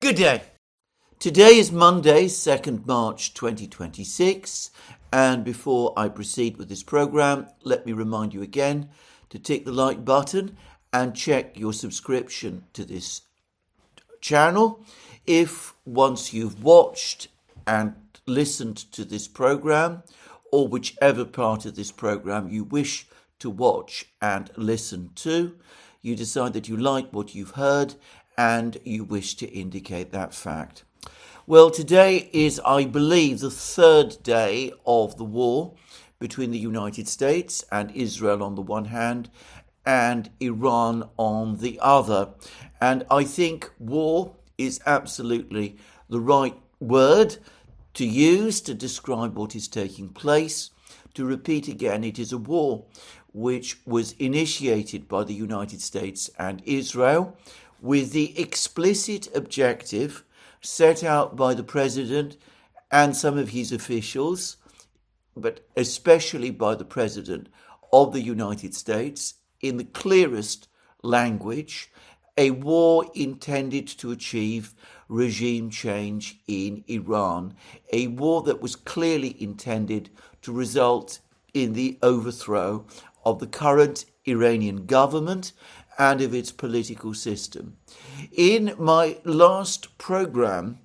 Good day. Today is Monday, 2nd March 2026, and before I proceed with this program, let me remind you again to tick the like button and check your subscription to this channel. If once you've watched and listened to this program, or whichever part of this program you wish to watch and listen to, you decide that you like what you've heard and you wish to indicate that fact. Well, today is, I believe, the third day of the war between the United States and Israel on the one hand and Iran on the other. And I think war is absolutely the right word to use to describe what is taking place. To repeat again, it is a war which was initiated by the United States and Israel with the explicit objective set out by the President and some of his officials, but especially by the President of the United States, in the clearest language, a war intended to achieve regime change in Iran, a war that was clearly intended to result in the overthrow of the current Iranian government and of its political system. In my last program,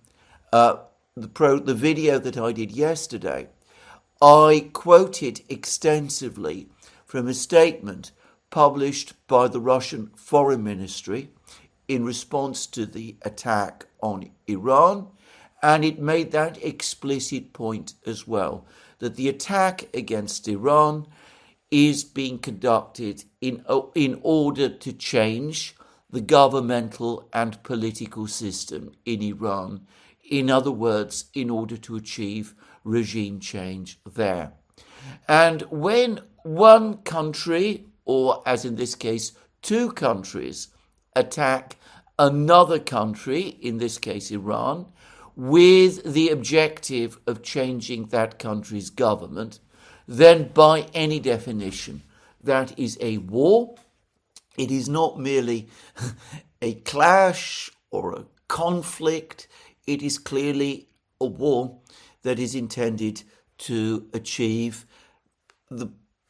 the video that I did yesterday, I quoted extensively from a statement published by the Russian Foreign Ministry in response to the attack on Iran, and it made that explicit point as well, that the attack against Iran is being conducted in order to change the governmental and political system in Iran. In other words, in order to achieve regime change there. And when one country, or as in this case, two countries, attack another country, in this case Iran, with the objective of changing that country's government, then by any definition, that is a war. It is not merely a clash or a conflict. It is clearly a war that is intended to achieve the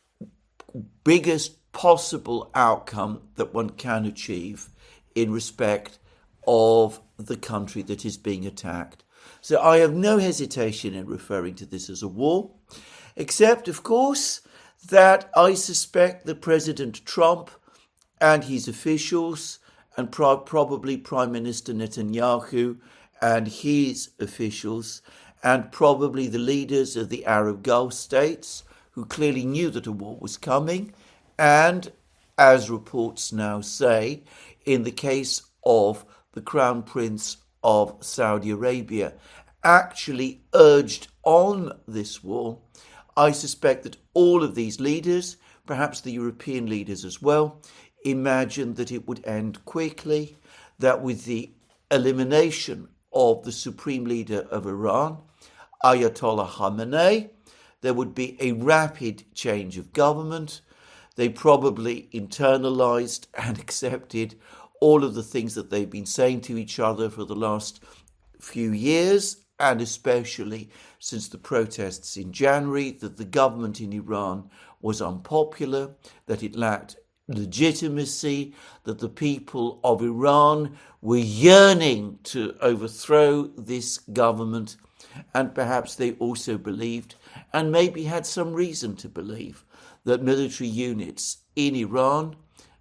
biggest possible outcome that one can achieve in respect of the country that is being attacked. So I have no hesitation in referring to this as a war, except, of course, that I suspect that President Trump and his officials, and probably Prime Minister Netanyahu and his officials, and probably the leaders of the Arab Gulf states, who clearly knew that a war was coming, and, as reports now say, in the case of the Crown Prince of Saudi Arabia, actually urged on this war. I suspect that all of these leaders, perhaps the European leaders as well, imagined that it would end quickly, that with the elimination of the supreme leader of Iran, Ayatollah Khamenei, there would be a rapid change of government. They probably internalized and accepted all of the things that they've been saying to each other for the last few years, and especially since the protests in January, that the government in Iran was unpopular, that it lacked legitimacy, that the people of Iran were yearning to overthrow this government, and perhaps they also believed, and maybe had some reason to believe, that military units in Iran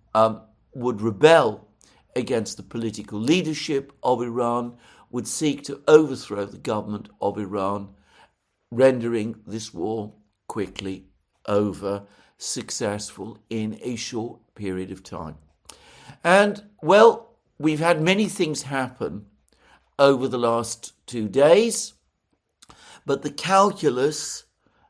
would rebel against the political leadership of Iran, would seek to overthrow the government of Iran, rendering this war quickly over, successful in a short period of time. And, well, we've had many things happen over the last 2 days, but the calculus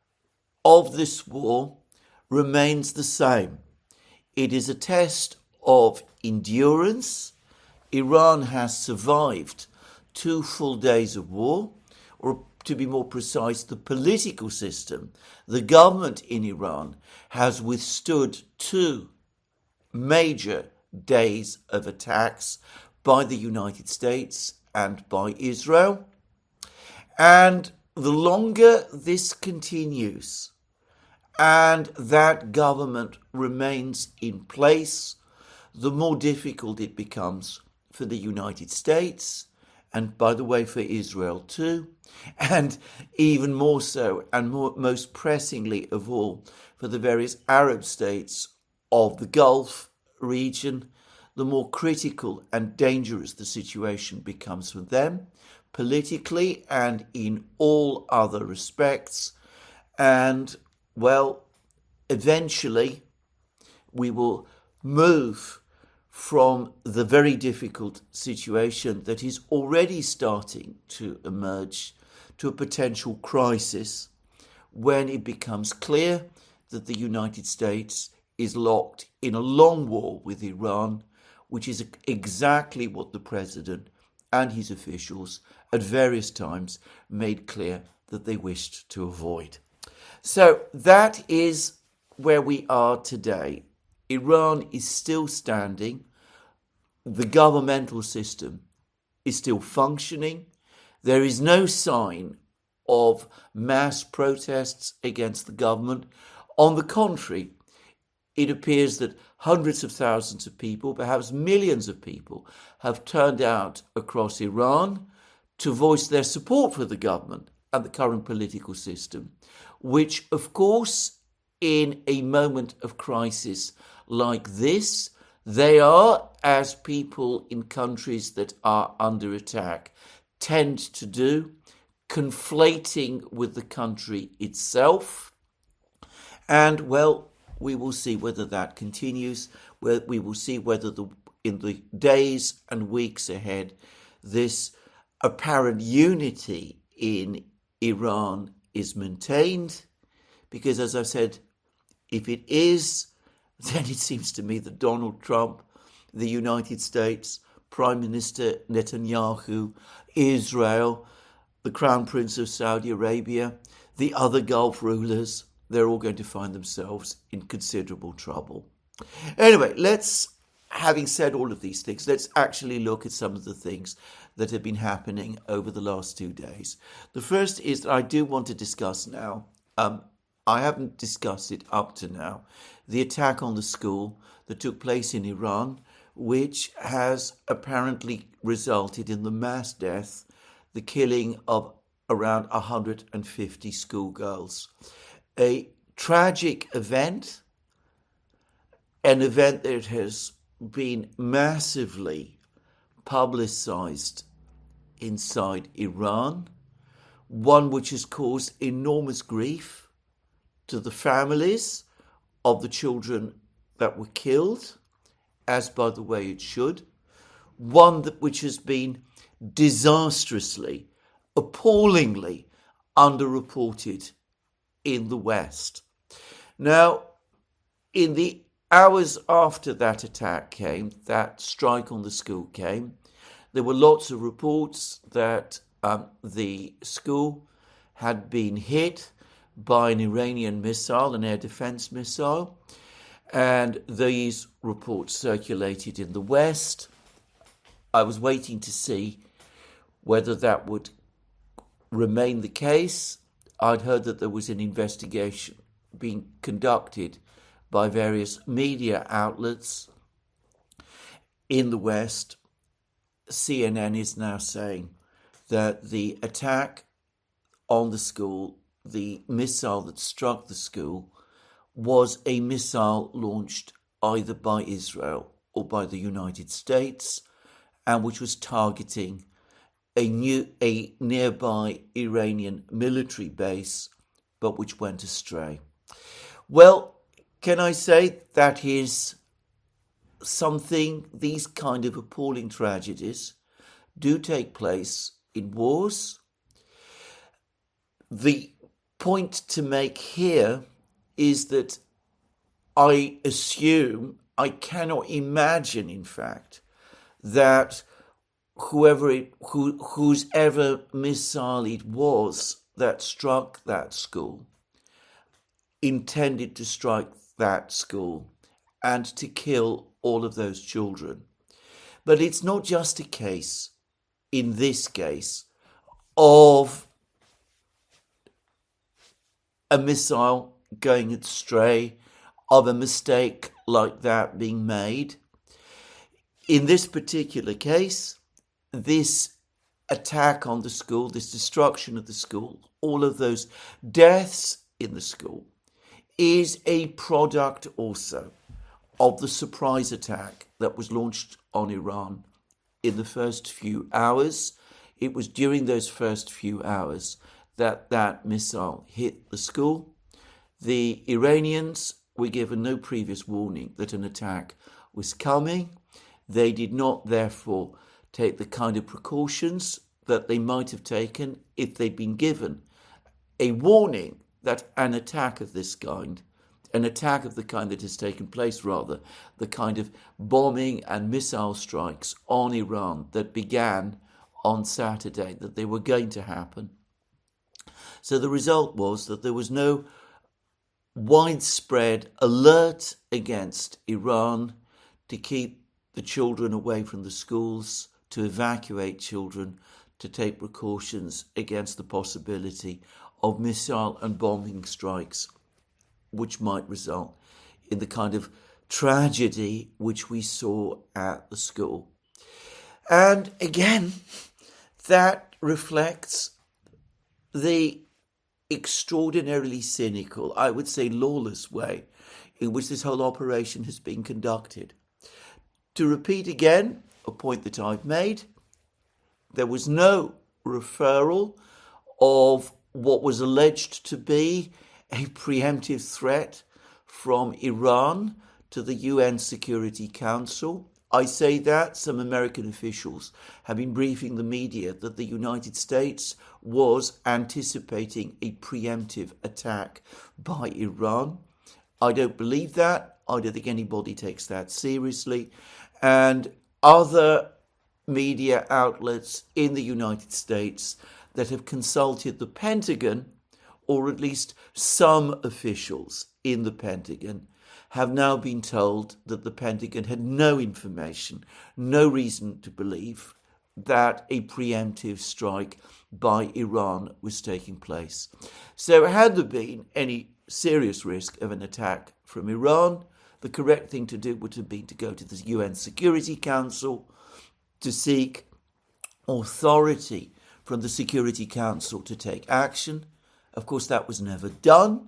of this war remains the same. It is a test of endurance. Iran has survived 2 full days of war, or to be more precise, the political system, the government in Iran, has withstood 2 major days of attacks by the United States and by Israel. And the longer this continues and that government remains in place, the more difficult it becomes for the United States, and by the way, for Israel too, and even more so, and most pressingly of all, for the various Arab states of the Gulf region, the more critical and dangerous the situation becomes for them, politically and in all other respects. And, well, eventually we will move from the very difficult situation that is already starting to emerge to a potential crisis when it becomes clear that the United States is locked in a long war with Iran, which is exactly what the president and his officials at various times made clear that they wished to avoid. So that is where we are today. Iran is still standing. The governmental system is still functioning. There is no sign of mass protests against the government. On the contrary, it appears that hundreds of thousands of people, perhaps millions of people, have turned out across Iran to voice their support for the government and the current political system, which, of course, in a moment of crisis like this, they are, as people in countries that are under attack tend to do, conflating with the country itself. And, well, we will see whether that continues. We will see whether in the days and weeks ahead, this apparent unity in Iran is maintained. Because, as I've said, if it is, then it seems to me that Donald Trump, the United States, Prime Minister Netanyahu, Israel, the Crown Prince of Saudi Arabia, the other Gulf rulers, they're all going to find themselves in considerable trouble. Anyway, having said all of these things, let's actually look at some of the things that have been happening over the last 2 days. The first is that I do want to discuss now, I haven't discussed it up to now, the attack on the school that took place in Iran, which has apparently resulted in the mass death, the killing of around 150 schoolgirls. A tragic event, an event that has been massively publicized inside Iran, one which has caused enormous grief to the families of the children that were killed, as by the way it should, one which has been disastrously, appallingly underreported in the West. Now, in the hours after that attack came, that strike on the school came, there were lots of reports that the school had been hit by an Iranian missile, an air defense missile, and these reports circulated in the West. I was waiting to see whether that would remain the case. I'd heard that there was an investigation being conducted by various media outlets in the West. CNN is now saying that the attack on the school, the missile that struck the school, was a missile launched either by Israel or by the United States, and which was targeting a nearby Iranian military base, but which went astray. Well, can I say that is something, these kind of appalling tragedies do take place in wars. The point to make here is that I assume, I cannot imagine, in fact, that whose ever missile it was that struck that school intended to strike that school and to kill all of those children. But it's not just a case in this case, of a missile going astray, of a mistake like that being made. In this particular case, this attack on the school, this destruction of the school, all of those deaths in the school, is a product also of the surprise attack that was launched on Iran in the first few hours. It was during those first few hours that missile hit the school. The Iranians were given no previous warning that an attack was coming. They did not, therefore, take the kind of precautions that they might have taken if they'd been given a warning that an attack of this kind, an attack of the kind that has taken place, rather, the kind of bombing and missile strikes on Iran that began on Saturday, that they were going to happen. So the result was that there was no widespread alert against Iran to keep the children away from the schools, to evacuate children, to take precautions against the possibility of missile and bombing strikes, which might result in the kind of tragedy which we saw at the school. And again, that reflects the extraordinarily cynical, I would say lawless way in which this whole operation has been conducted. To repeat again a point that I've made, there was no referral of what was alleged to be a preemptive threat from Iran to the UN Security Council. I say that some American officials have been briefing the media that the United States was anticipating a preemptive attack by Iran. I don't believe that. I don't think anybody takes that seriously. And other media outlets in the United States that have consulted the Pentagon, or at least some officials in the Pentagon, have now been told that the Pentagon had no information, no reason to believe that a preemptive strike by Iran was taking place. So had there been any serious risk of an attack from Iran, the correct thing to do would have been to go to the UN Security Council to seek authority from the Security Council to take action. Of course, that was never done.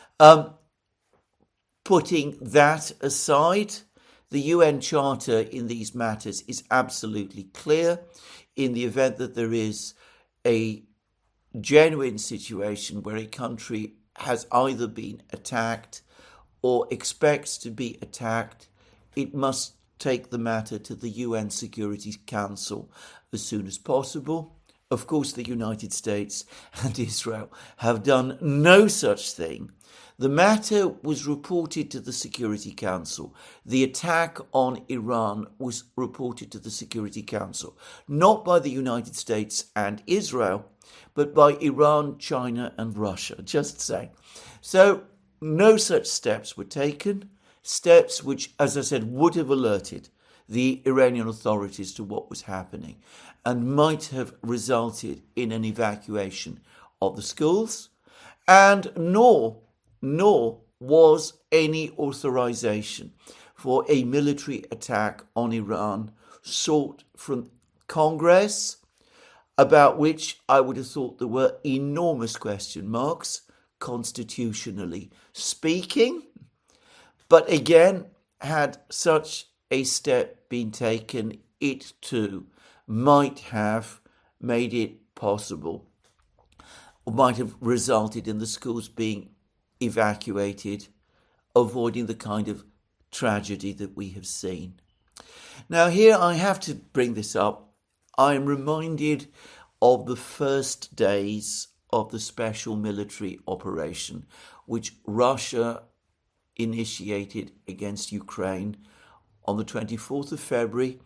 Putting that aside, the UN Charter in these matters is absolutely clear. In the event that there is a genuine situation where a country has either been attacked or expects to be attacked, it must take the matter to the UN Security Council as soon as possible. Of course, the United States and Israel have done no such thing. The matter was reported to the Security Council. The attack on Iran was reported to the Security Council, not by the United States and Israel, but by Iran, China, and Russia, just saying. So no such steps were taken, steps which, as I said, would have alerted the Iranian authorities to what was happening and might have resulted in an evacuation of the schools, and nor was any authorization for a military attack on Iran sought from Congress, about which I would have thought there were enormous question marks, constitutionally speaking. But again, had such a step been taken, it too might have made it possible, or might have resulted in the schools being evacuated, avoiding the kind of tragedy that we have seen. Now here I have to bring this up. I am reminded of the first days of the special military operation which Russia initiated against Ukraine on the 24th of February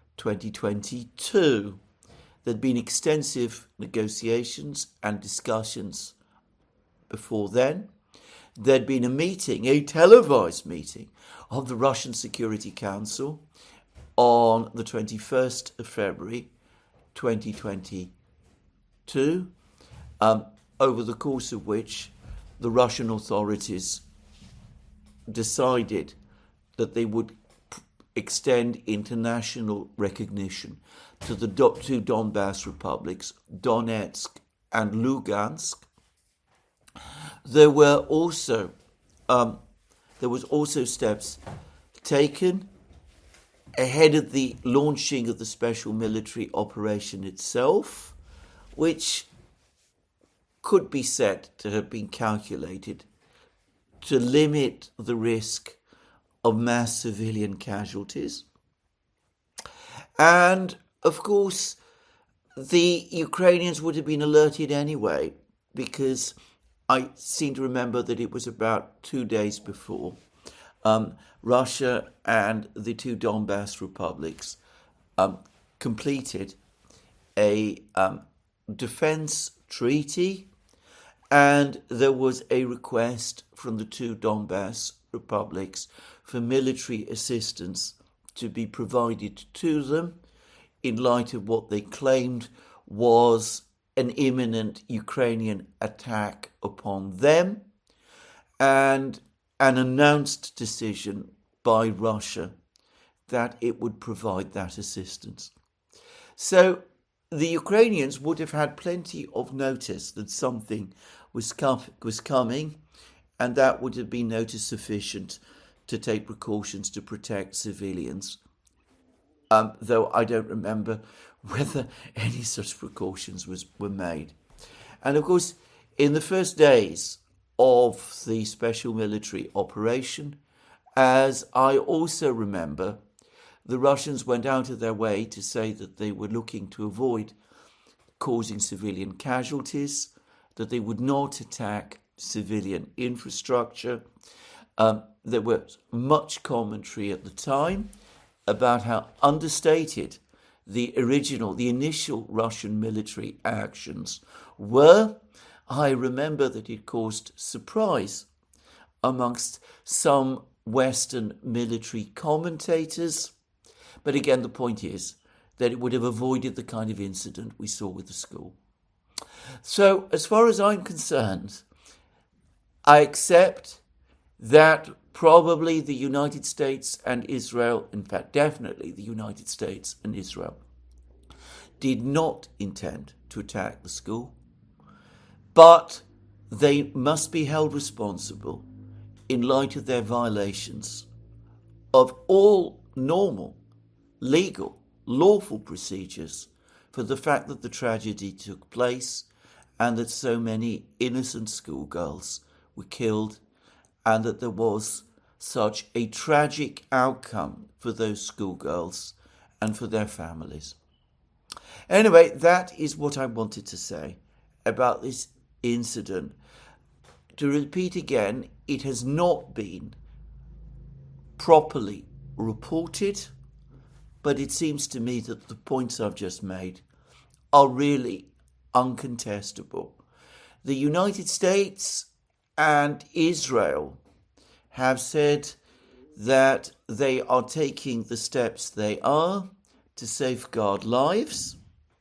2022. There'd been extensive negotiations and discussions before then. There'd been a meeting, a televised meeting of the Russian Security Council on the 21st of February 2022, over the course of which the Russian authorities decided that they would extend international recognition to the two Donbass republics, Donetsk and Lugansk. There was also steps taken ahead of the launching of the special military operation itself, which could be said to have been calculated to limit the risk of mass civilian casualties. And, of course, the Ukrainians would have been alerted anyway, because I seem to remember that it was about 2 days before Russia and the two Donbass republics completed a defense treaty, and there was a request from the two Donbass republics for military assistance to be provided to them in light of what they claimed was an imminent Ukrainian attack upon them, and an announced decision by Russia that it would provide that assistance. So the Ukrainians would have had plenty of notice that something was coming, and that would have been notice sufficient to take precautions to protect civilians, though I don't remember whether any such precautions were made. And of course, in the first days of the special military operation, as I also remember, the Russians went out of their way to say that they were looking to avoid causing civilian casualties, that they would not attack civilian infrastructure. There was much commentary at the time about how understated the initial Russian military actions were. I remember that it caused surprise amongst some Western military commentators. But again, the point is that it would have avoided the kind of incident we saw with the school. So, as far as I'm concerned, I accept that probably the United States and Israel, in fact, definitely the United States and Israel, did not intend to attack the school, but they must be held responsible in light of their violations of all normal, legal, lawful procedures for the fact that the tragedy took place and that so many innocent schoolgirls were killed, and that there was such a tragic outcome for those schoolgirls and for their families. Anyway, that is what I wanted to say about this incident. To repeat again, it has not been properly reported, but it seems to me that the points I've just made are really uncontestable. The United States and Israel have said that they are taking the steps they are to safeguard lives,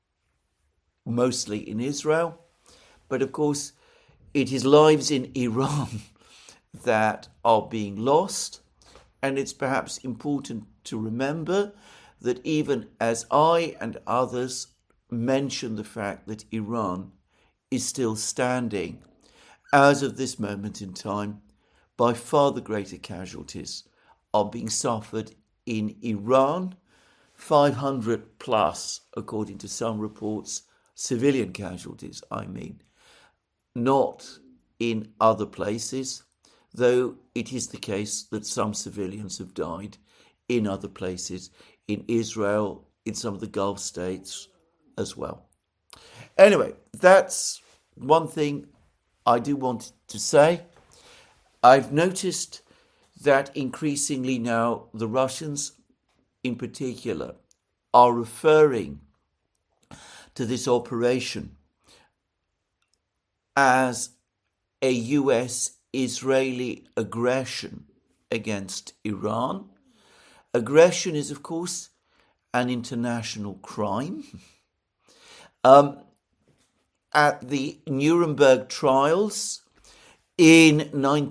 mostly in Israel. But of course, it is lives in Iran that are being lost. And it's perhaps important to remember that even as I and others mention the fact that Iran is still standing, as of this moment in time, by far the greater casualties are being suffered in Iran, 500 plus, according to some reports, civilian casualties, I mean, not in other places, though it is the case that some civilians have died in other places, in Israel, in some of the Gulf states as well. Anyway, that's one thing I do want to say. I've noticed that increasingly now the Russians in particular are referring to this operation as a US-Israeli aggression against Iran. Aggression is, of course, an international crime. At the Nuremberg trials in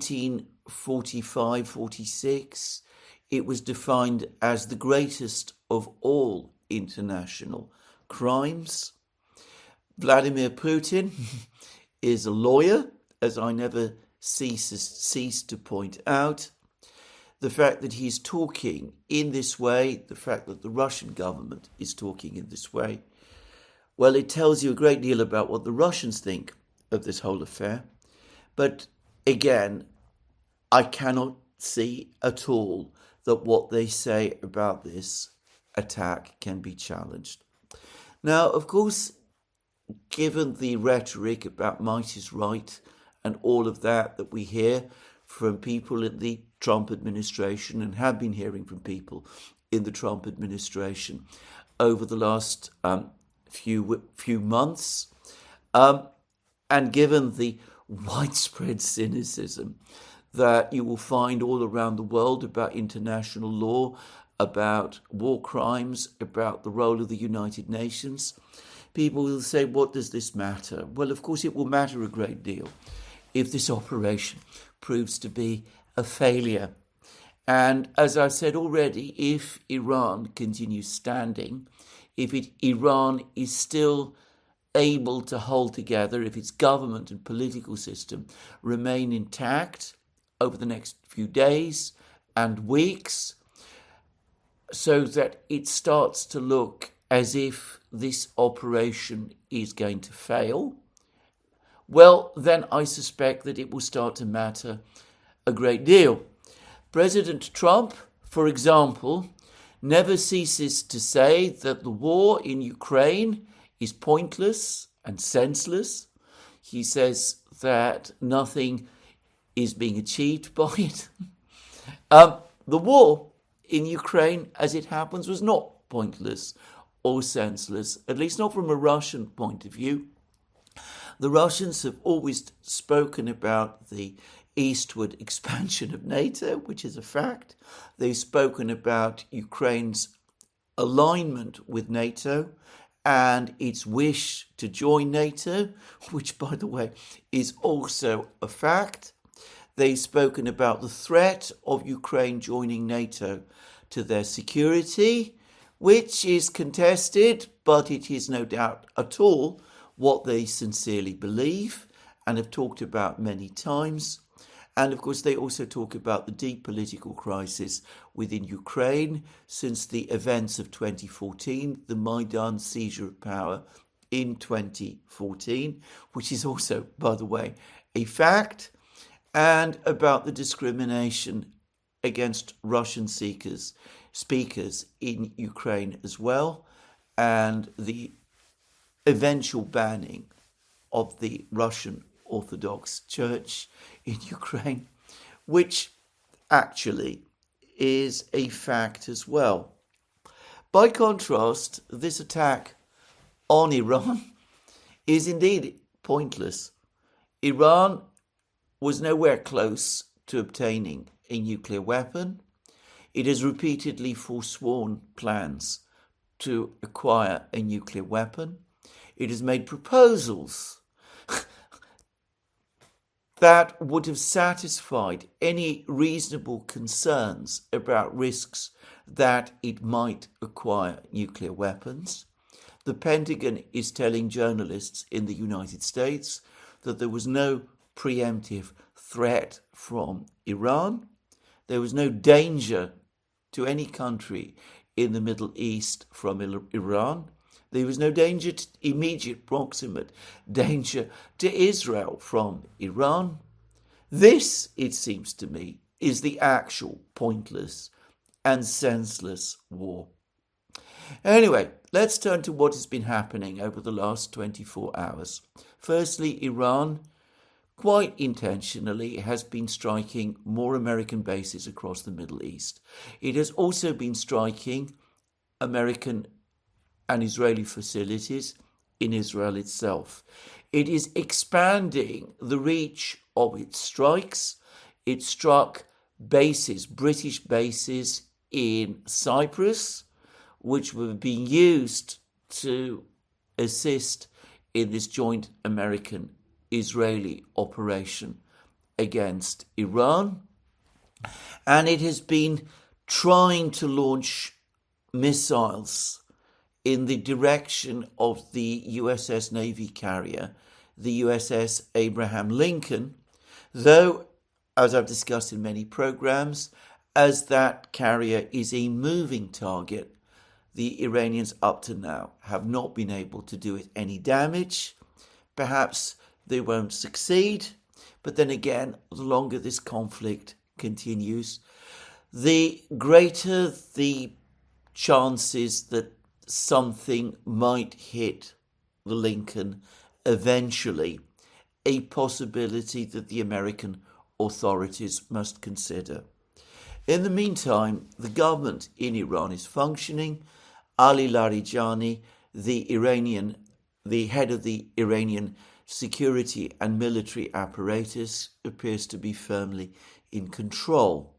1945-46, it was defined as the greatest of all international crimes. Vladimir Putin is a lawyer, as I never cease to point out. The fact that he's talking in this way, the fact that the Russian government is talking in this way, well, it tells you a great deal about what the Russians think of this whole affair. But again, I cannot see at all that what they say about this attack can be challenged. Now, of course, given the rhetoric about might is right and all of that we hear from people in the Trump administration and have been hearing from people in the Trump administration over the last few months, and given the widespread cynicism that you will find all around the world about international law, about war crimes, about the role of the United Nations, people will say, what does this matter? Well, of course, it will matter a great deal if this operation proves to be a failure. And as I said already, if Iran continues standing, if Iran is still able to hold together, if its government and political system remain intact over the next few days and weeks, so that it starts to look as if this operation is going to fail, well, then I suspect that it will start to matter a great deal. President Trump, for example, never ceases to say that the war in Ukraine is pointless and senseless. He says that nothing is being achieved by it. The war in Ukraine, as it happens, was not pointless or senseless, at least not from a Russian point of view. The Russians have always spoken about the eastward expansion of NATO, which is a fact. They've spoken about Ukraine's alignment with NATO and its wish to join NATO, which, by the way, is also a fact. They've spoken about the threat of Ukraine joining NATO to their security, which is contested, but it is no doubt at all what they sincerely believe and have talked about many times. And of course, they also talk about the deep political crisis within Ukraine since the events of 2014, the Maidan seizure of power in 2014, which is also, by the way, a fact, and about the discrimination against Russian speakers in Ukraine as well, and the eventual banning of the Russian Orthodox Church in Ukraine, which actually is a fact as well. By contrast, this attack on Iran is indeed pointless. Iran was nowhere close to obtaining a nuclear weapon. It has repeatedly forsworn plans to acquire a nuclear weapon. It has made proposals that would have satisfied any reasonable concerns about risks that it might acquire nuclear weapons. The Pentagon is telling journalists in the United States that there was no preemptive threat from Iran. There was no danger to any country in the Middle East from Iran. There was no danger, immediate proximate danger to Israel from Iran. This, it seems to me, is the actual pointless and senseless war. Anyway, let's turn to what has been happening over the last 24 hours. Firstly, Iran, quite intentionally, has been striking more American bases across the Middle East. It has also been striking American and Israeli facilities in Israel itself. It is expanding the reach of its strikes. It struck bases, British bases in Cyprus, which were being used to assist in this joint American-Israeli operation against Iran. And it has been trying to launch missiles in the direction of the USS Navy carrier, the USS Abraham Lincoln, though, as I've discussed in many programs, as that carrier is a moving target, the Iranians up to now have not been able to do it any damage. Perhaps they won't succeed, but then again, the longer this conflict continues, the greater the chances that something might hit the Lincoln eventually, a possibility that the American authorities must consider. In the meantime, the government in Iran is functioning. Ali Larijani, the head of the Iranian security and military apparatus, appears to be firmly in control.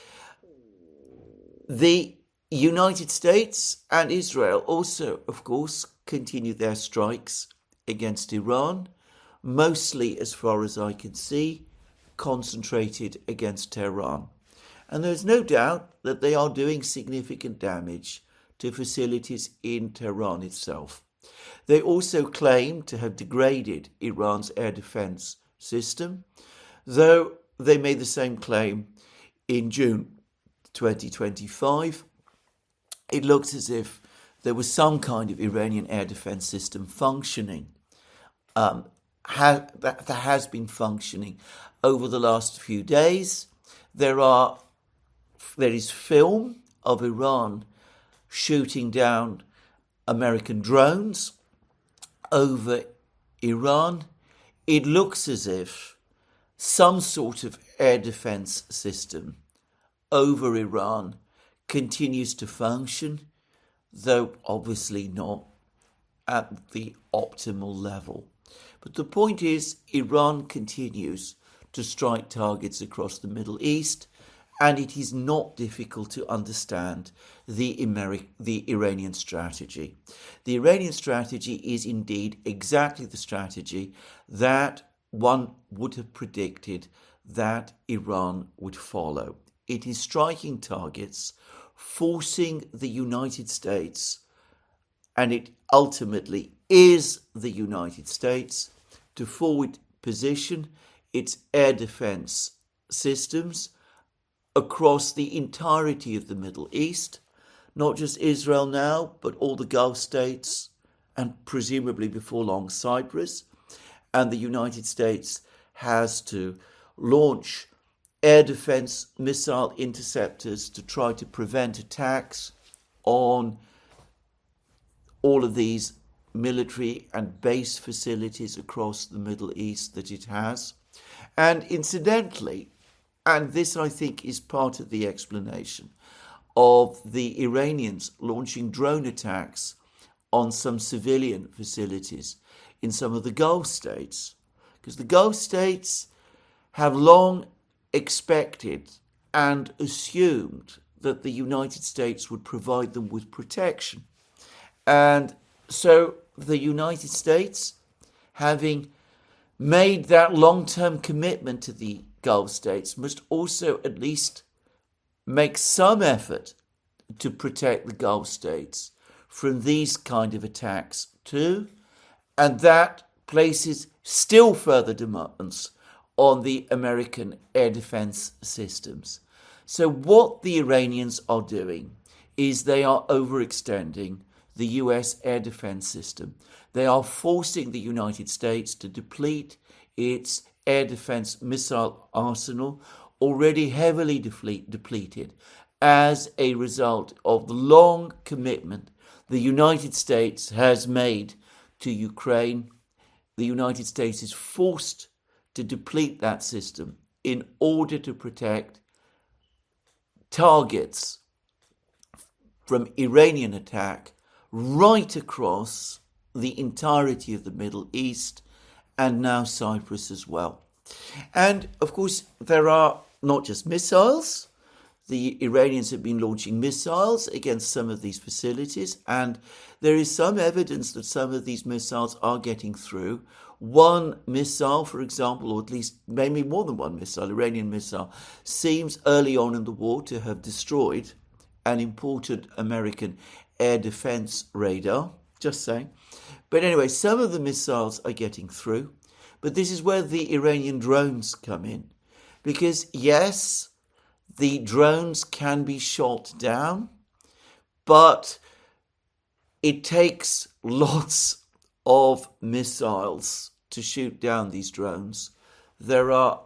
The United States and Israel also, of course, continue their strikes against Iran, mostly, as far as I can see, concentrated against Tehran. And there's no doubt that they are doing significant damage to facilities in Tehran itself. They also claim to have degraded Iran's air defense system, though they made the same claim in June 2025. It looks as if there was some kind of Iranian air defense system functioning, that has been functioning over the last few days. There is film of Iran shooting down American drones over Iran. It looks as if some sort of air defense system over Iran continues to function, though obviously not at the optimal level. But the point is, Iran continues to strike targets across the Middle East, and it is not difficult to understand the Iranian strategy. The Iranian strategy is indeed exactly the strategy that one would have predicted that Iran would follow. It is striking targets, forcing the United States, and it ultimately is the United States, to forward position its air defense systems across the entirety of the Middle East, not just Israel now, but all the Gulf states, and presumably before long Cyprus. And the United States has to launch air defense missile interceptors to try to prevent attacks on all of these military and base facilities across the Middle East that it has. And incidentally, and this I think is part of the explanation of the Iranians launching drone attacks on some civilian facilities in some of the Gulf states, because the Gulf states have long expected and assumed that the United States would provide them with protection. And so the United States, having made that long-term commitment to the Gulf states, must also at least make some effort to protect the Gulf states from these kind of attacks too. And that places still further demands on the American air defense systems. So what the Iranians are doing is they are overextending the US air defense system. They are forcing the United States to deplete its air defense missile arsenal, already heavily depleted, as a result of the long commitment the United States has made to Ukraine. The United States is forced to deplete that system in order to protect targets from Iranian attack right across the entirety of the Middle East, and now Cyprus as well. And of course, there are not just missiles, the Iranians have been launching missiles against some of these facilities, and there is some evidence that some of these missiles are getting through. One missile, for example, or at least maybe more than one missile, Iranian missile, seems early on in the war to have destroyed an important American air defense radar. Just saying. But anyway, some of the missiles are getting through, but this is where the Iranian drones come in. Because yes, the drones can be shot down, but it takes lots of missiles to shoot down these drones. There are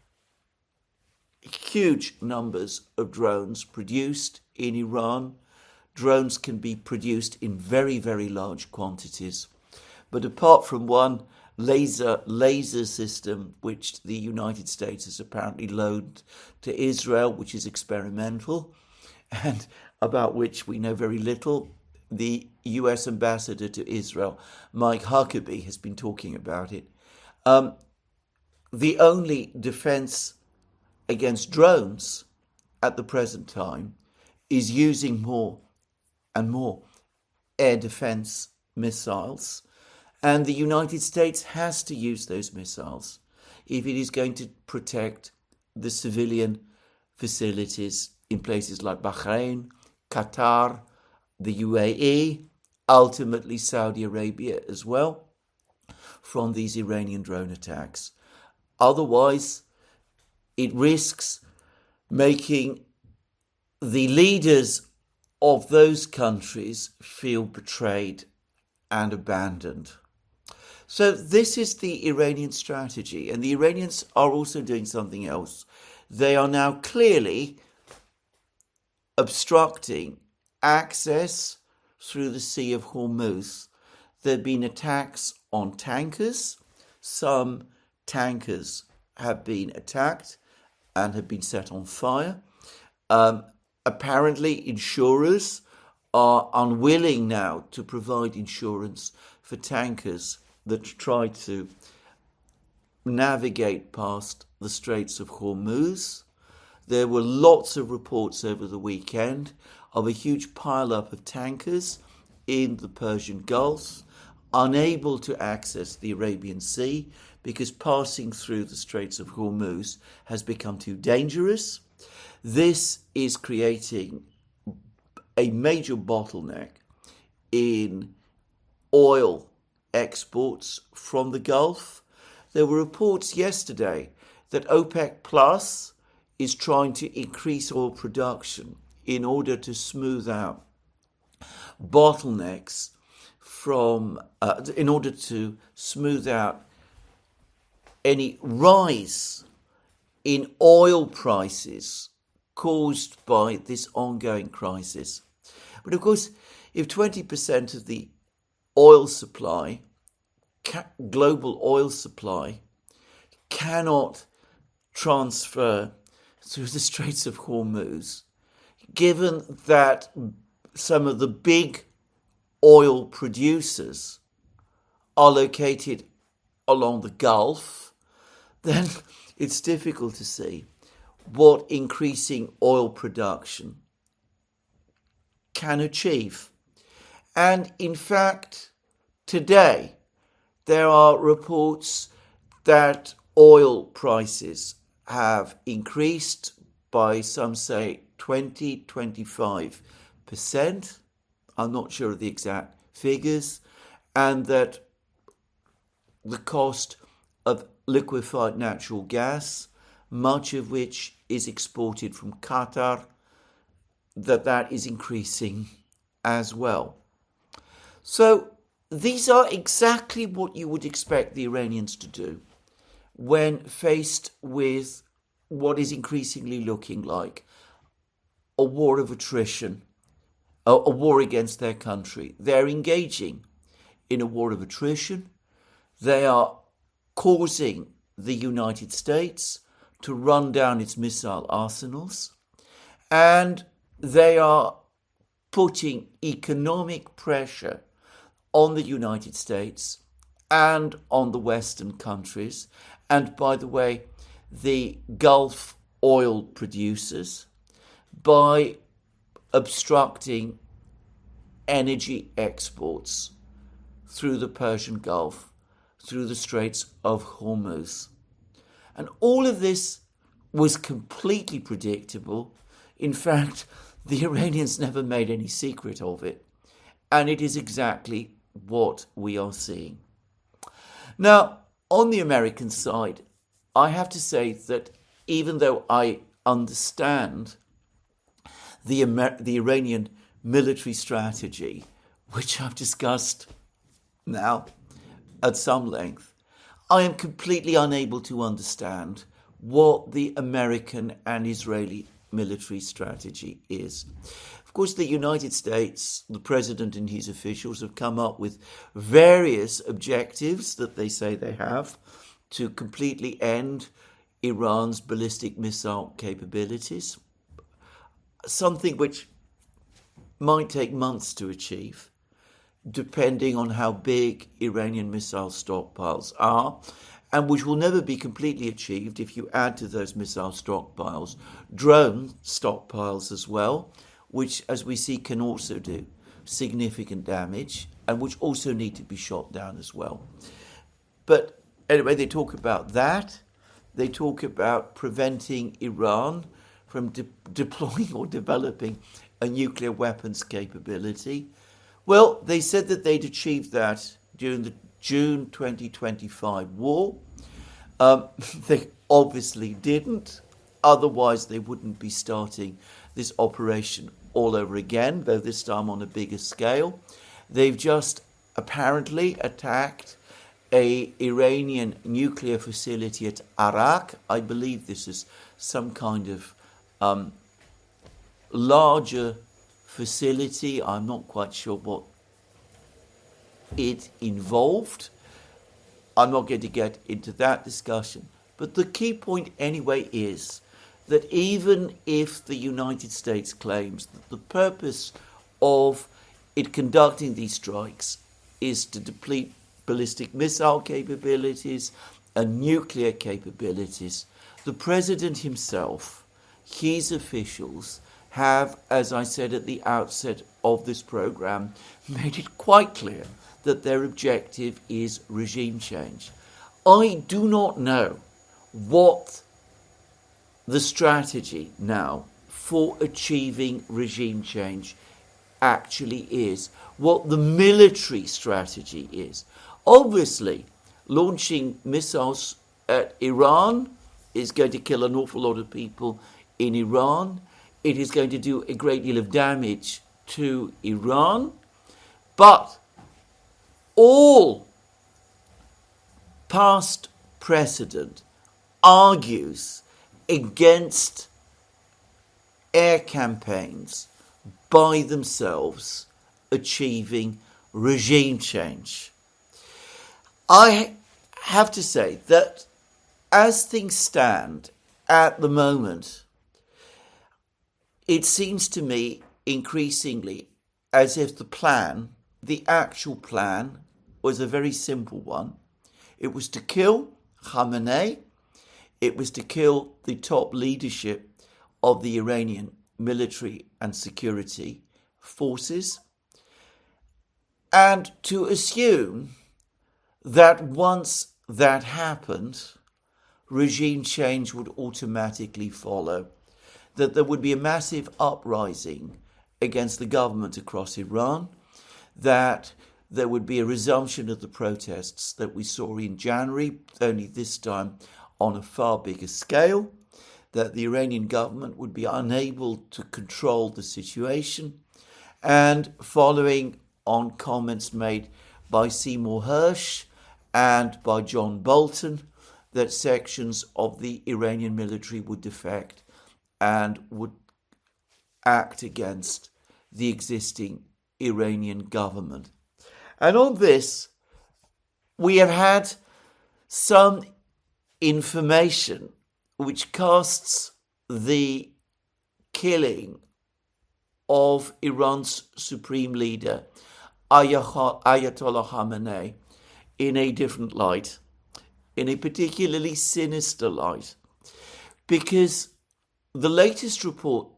huge numbers of drones produced in Iran. Drones can be produced in very, very large quantities. But apart from one laser system, which the United States has apparently loaned to Israel, which is experimental, and about which we know very little, the US ambassador to Israel, Mike Huckabee, has been talking about it. The only defense against drones at the present time is using more and more air defense missiles. And the United States has to use those missiles if it is going to protect the civilian facilities in places like Bahrain, Qatar, the UAE, ultimately Saudi Arabia as well, from these Iranian drone attacks. Otherwise, it risks making the leaders of those countries feel betrayed and abandoned. So this is the Iranian strategy, and the Iranians are also doing something else. They are now clearly obstructing access through the Sea of Hormuz. There have been attacks on tankers. Some tankers have been attacked and have been set on fire. Apparently, insurers are unwilling now to provide insurance for tankers that try to navigate past the Straits of Hormuz. There were lots of reports over the weekend of a huge pile-up of tankers in the Persian Gulf, unable to access the Arabian Sea because passing through the Straits of Hormuz has become too dangerous. This is creating a major bottleneck in oil exports from the Gulf. There were reports yesterday that OPEC Plus is trying to increase oil production in order to smooth out bottlenecks in order to smooth out any rise in oil prices caused by this ongoing crisis. But of course, if 20% of the oil supply, global oil supply, cannot transfer through the Straits of Hormuz, given that some of the big oil producers are located along the Gulf, then it's difficult to see what increasing oil production can achieve. And in fact, today, there are reports that oil prices have increased by, some say, 20-25%. I'm not sure of the exact figures. And that the cost of liquefied natural gas, much of which is exported from Qatar, that is increasing as well. So these are exactly what you would expect the Iranians to do when faced with what is increasingly looking like a war of attrition, a war against their country. They're engaging in a war of attrition. They are causing the United States to run down its missile arsenals, and they are putting economic pressure on the United States and on the Western countries, and by the way, the Gulf oil producers. by obstructing energy exports through the Persian Gulf, through the Straits of Hormuz. And all of this was completely predictable. In fact, the Iranians never made any secret of it. And it is exactly what we are seeing. Now, on the American side, I have to say that even though I understand the Iranian military strategy, which I've discussed now at some length, I am completely unable to understand what the American and Israeli military strategy is. Of course, the United States, the president and his officials have come up with various objectives that they say they have to completely end Iran's ballistic missile capabilities, something which might take months to achieve, depending on how big Iranian missile stockpiles are, and which will never be completely achieved if you add to those missile stockpiles drone stockpiles as well, which, as we see, can also do significant damage and which also need to be shot down as well. But anyway, they talk about that. They talk about preventing Iran from deploying or developing a nuclear weapons capability. Well, they said that they'd achieved that during the June 2025 war. They obviously didn't. Otherwise, they wouldn't be starting this operation all over again, though this time on a bigger scale. They've just apparently attacked an Iranian nuclear facility at Arak. I believe this is some kind of larger facility. I'm not quite sure what it involved. I'm not going to get into that discussion. But the key point anyway is that even if the United States claims that the purpose of it conducting these strikes is to deplete ballistic missile capabilities and nuclear capabilities, the president himself, his officials, have, as I said at the outset of this program, made it quite clear that their objective is regime change. I do not know what the strategy now for achieving regime change actually is, what the military strategy is. Obviously, launching missiles at Iran is going to kill an awful lot of people in Iran. It is going to do a great deal of damage to Iran. But all past precedent argues against air campaigns by themselves achieving regime change. I have to say that as things stand at the moment, it seems to me increasingly as if the actual plan, was a very simple one. It was to kill Khamenei. It was to kill the top leadership of the Iranian military and security forces, and to assume that once that happened, regime change would automatically follow, that there would be a massive uprising against the government across Iran, that there would be a resumption of the protests that we saw in January, only this time on a far bigger scale, that the Iranian government would be unable to control the situation, and following on comments made by Seymour Hersh and by John Bolton, that sections of the Iranian military would defect and would act against the existing Iranian government. And on this, we have had some information which casts the killing of Iran's supreme leader, Ayatollah Khamenei, in a different light, in a particularly sinister light, because the latest reports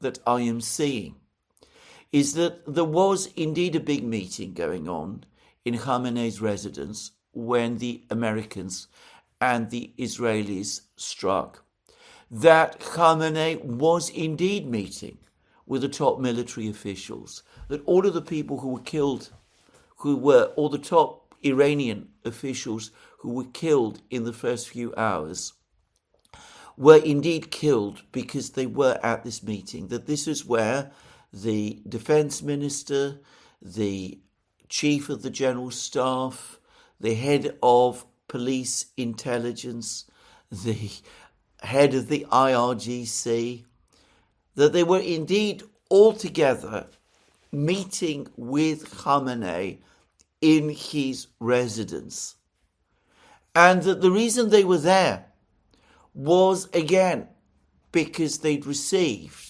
that I am seeing is that there was indeed a big meeting going on in Khamenei's residence when the Americans and the Israelis struck. That Khamenei was indeed meeting with the top military officials, that all of the people who were killed, all the top Iranian officials who were killed in the first few hours, were indeed killed because they were at this meeting, that this is where the defense minister, the chief of the general staff, the head of police intelligence, the head of the IRGC, that they were indeed all together meeting with Khamenei in his residence. And that the reason they were there was, again, because they'd received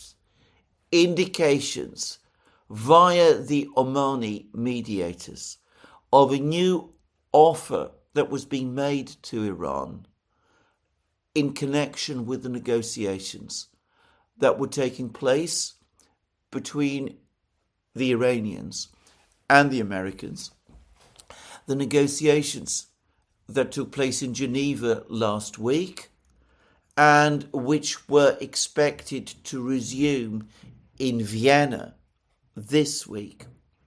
indications via the Omani mediators of a new offer that was being made to Iran in connection with the negotiations that were taking place between the Iranians and the Americans. The negotiations that took place in Geneva last week and which were expected to resume in Vienna this week.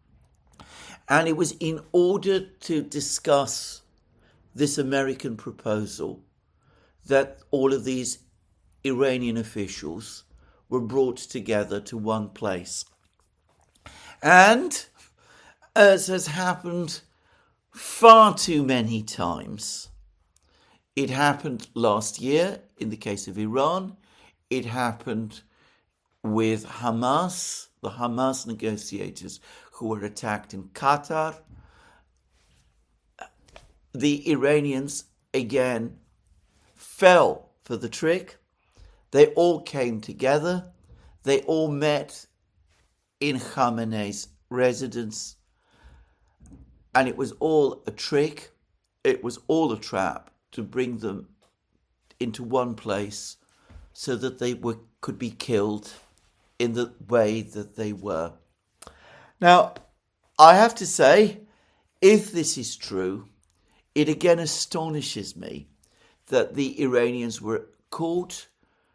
And it was in order to discuss this American proposal that all of these Iranian officials were brought together to one place. And, as has happened far too many times, it happened last year in the case of Iran, it happened with Hamas, the Hamas negotiators who were attacked in Qatar. The Iranians, again, fell for the trick. They all came together. They all met in Khamenei's residence. And it was all a trick. It was all a trap to bring them into one place so that they could be killed in the way that they were. Now, I have to say, if this is true, it again astonishes me that the Iranians were caught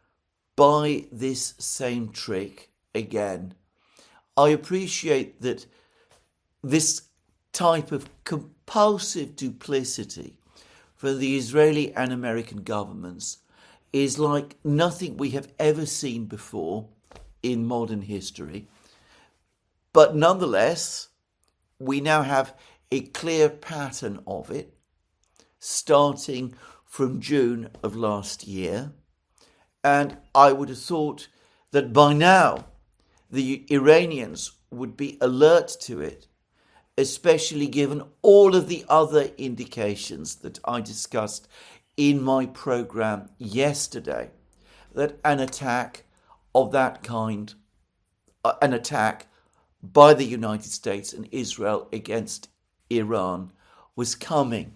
by this same trick again. I appreciate that this type of compulsive duplicity for the Israeli and American governments is like nothing we have ever seen before in modern history. But nonetheless, we now have a clear pattern of it, starting from June of last year. And I would have thought that by now the Iranians would be alert to it, especially given all of the other indications that I discussed in my program yesterday, that an attack of that kind, an attack by the United States and Israel against Iran was coming.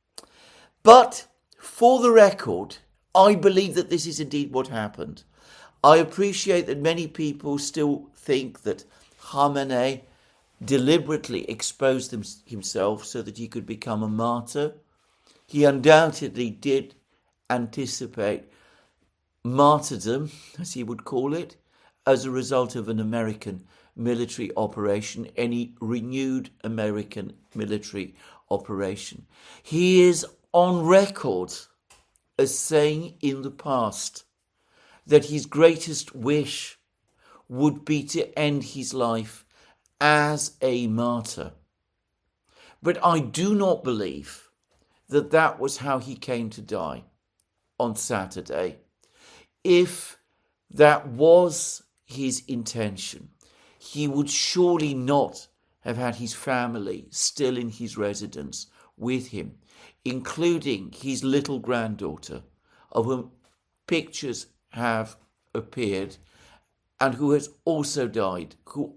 But for the record, I believe that this is indeed what happened. I appreciate that many people still think that Khamenei deliberately exposed himself so that he could become a martyr. He undoubtedly did anticipate martyrdom, as he would call it, as a result of an American military operation, any renewed American military operation. He is on record as saying in the past that his greatest wish would be to end his life as a martyr. But I do not believe that that was how he came to die on Saturday. If that was his intention, he would surely not have had his family still in his residence with him, including his little granddaughter, of whom pictures have appeared, and who also died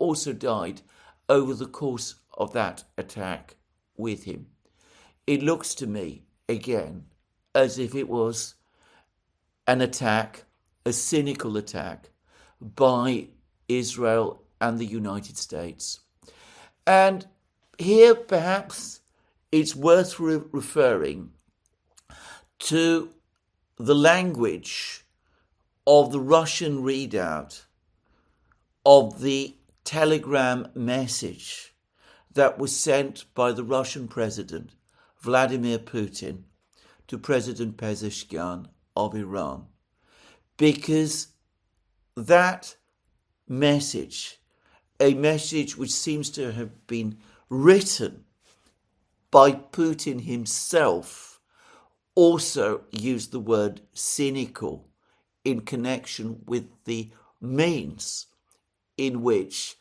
over the course of that attack with him. It looks to me, again, as if it was an attack, a cynical attack, by Israel and the United States. And here perhaps it's worth referring to the language of the Russian readout of the telegram message that was sent by the Russian President Vladimir Putin to President Pezeshkian of Iran. Because that message, a message which seems to have been written by Putin himself, also used the word cynical in connection with the means in which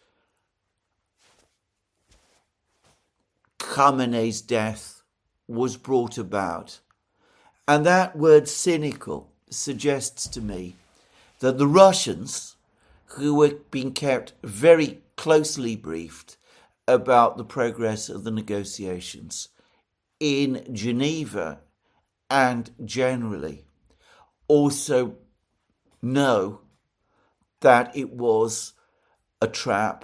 Khamenei's death was brought about. And that word cynical suggests to me that the Russians, who were being kept very closely briefed about the progress of the negotiations in Geneva and generally, also know that it was a trap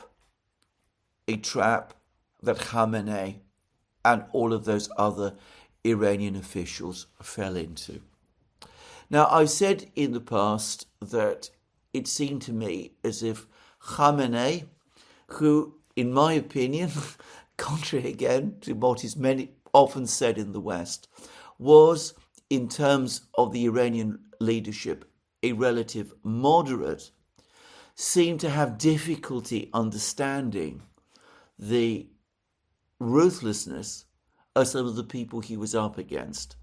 that Khamenei and all of those other Iranian officials fell into. Now, I've said in the past that it seemed to me as if Khamenei, who, in my opinion, contrary again to what is often said in the West, was, in terms of the Iranian leadership, a relative moderate, seemed to have difficulty understanding the ruthlessness of some of the people he was up against.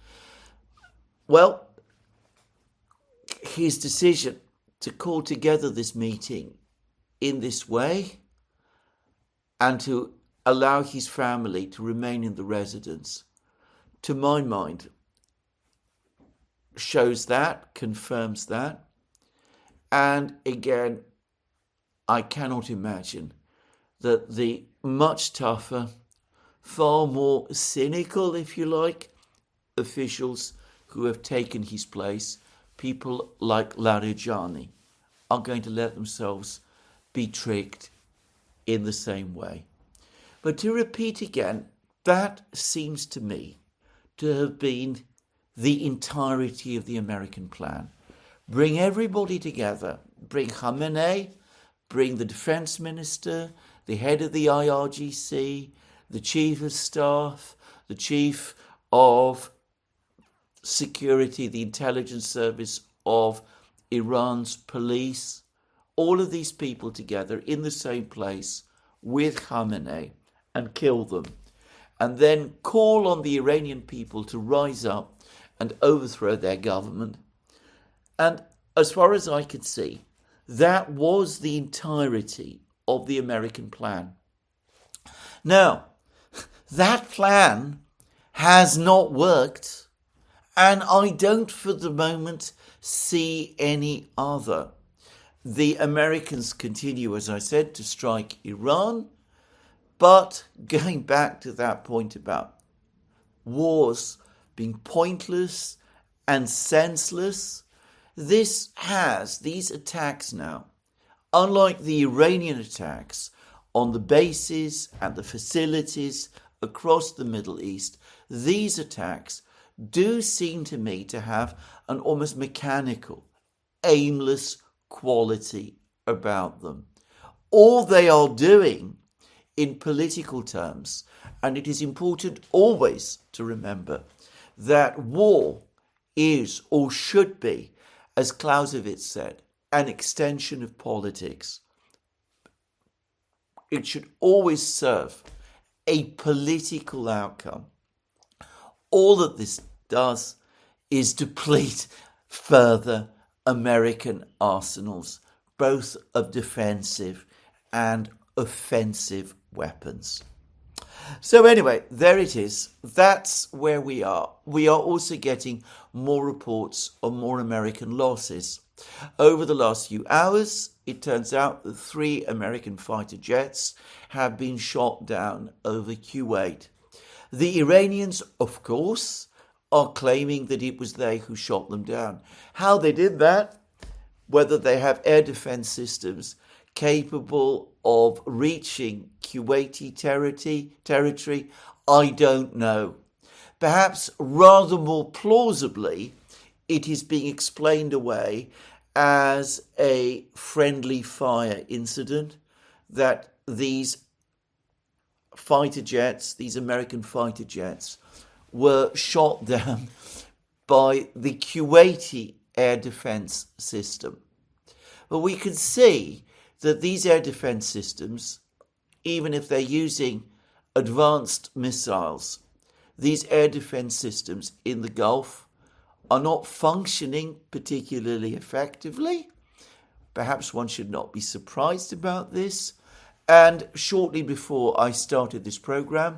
Well, his decision to call together this meeting in this way and to allow his family to remain in the residence, to my mind, shows that, confirms that. And again, I cannot imagine that the much tougher, far more cynical, if you like, officials who have taken his place, people like Larijani, are going to let themselves be tricked in the same way. But to repeat again, that seems to me to have been the entirety of the American plan. Bring everybody together, bring Khamenei, bring the defense minister, the head of the IRGC, the chief of staff, the chief of security, the intelligence service of Iran's police, all of these people together in the same place with Khamenei and kill them, and then call on the Iranian people to rise up and overthrow their government. And as far as I could see, that was the entirety of the American plan. Now, that plan has not worked, and I don't for the moment see any other. The Americans continue, as I said, to strike Iran, but going back to that point about wars being pointless and senseless, these attacks now, unlike the Iranian attacks on the bases and the facilities across the Middle East, these attacks do seem to me to have an almost mechanical, aimless quality about them. All they are doing in political terms, and it is important always to remember that war is or should be, as Clausewitz said, an extension of politics. It should always serve a political outcome. All that this does is deplete further American arsenals, both of defensive and offensive weapons. So anyway, there it is. That's where we are. We are also getting more reports of more American losses. Over the last few hours, it turns out that 3 American fighter jets have been shot down over Kuwait. The Iranians, of course, are claiming that it was they who shot them down. How they did that, whether they have air defense systems capable of reaching Kuwaiti territory? I don't know. Perhaps rather more plausibly, it is being explained away as a friendly fire incident, that these fighter jets, these American fighter jets, were shot down by the Kuwaiti air defense system. But we can see that these air defense systems, even if they're using advanced missiles, these air defense systems in the Gulf are not functioning particularly effectively. Perhaps one should not be surprised about this. And shortly before I started this program,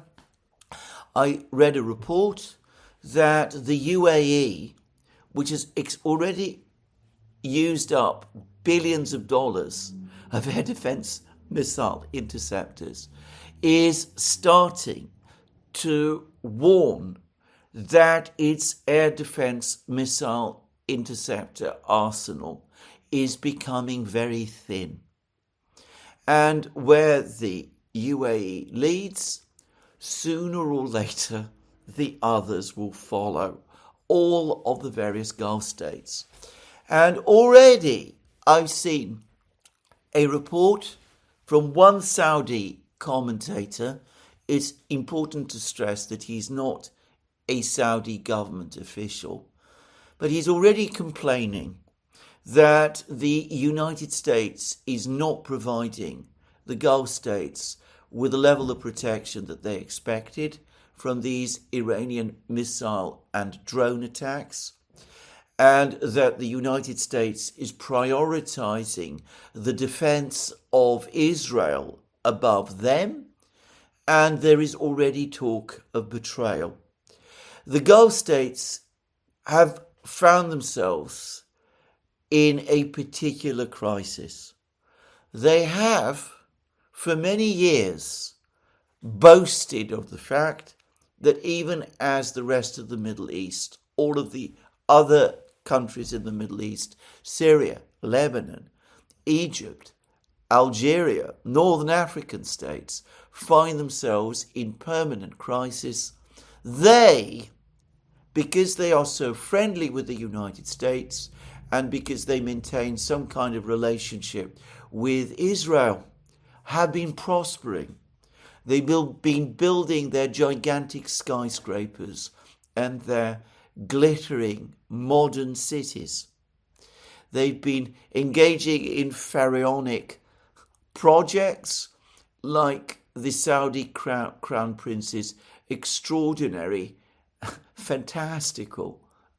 I read a report that the UAE, which has already used up billions of dollars of air defense missile interceptors, is starting to warn that its air defense missile interceptor arsenal is becoming very thin. And where the UAE leads, sooner or later the others will follow, all of the various Gulf states. And already I've seen a report from one Saudi commentator. It's important to stress that he's not a Saudi government official, but he's already complaining that the United States is not providing the Gulf states with the level of protection that they expected from these Iranian missile and drone attacks, and that the United States is prioritizing the defense of Israel above them, and there is already talk of betrayal. The Gulf states have found themselves in a particular crisis. They have, for many years, boasted of the fact that even as the rest of the Middle East, all of the other countries in the Middle East, Syria, Lebanon, Egypt, Algeria, Northern African states, find themselves in permanent crisis, they, because they are so friendly with the United States and because they maintain some kind of relationship with Israel, have been prospering. They've been building their gigantic skyscrapers and their glittering modern cities. They've been engaging in pharaonic projects like the Saudi Crown Prince's extraordinary, fantastical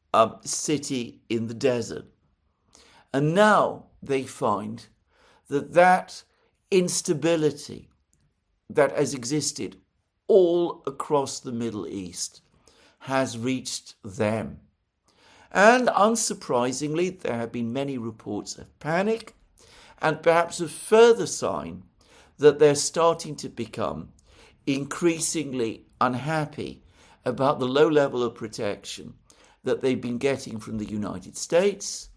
city in the desert. And now they find that instability that has existed all across the Middle East has reached them. And unsurprisingly, there have been many reports of panic and perhaps a further sign that they're starting to become increasingly unhappy about the low level of protection that they've been getting from the United States.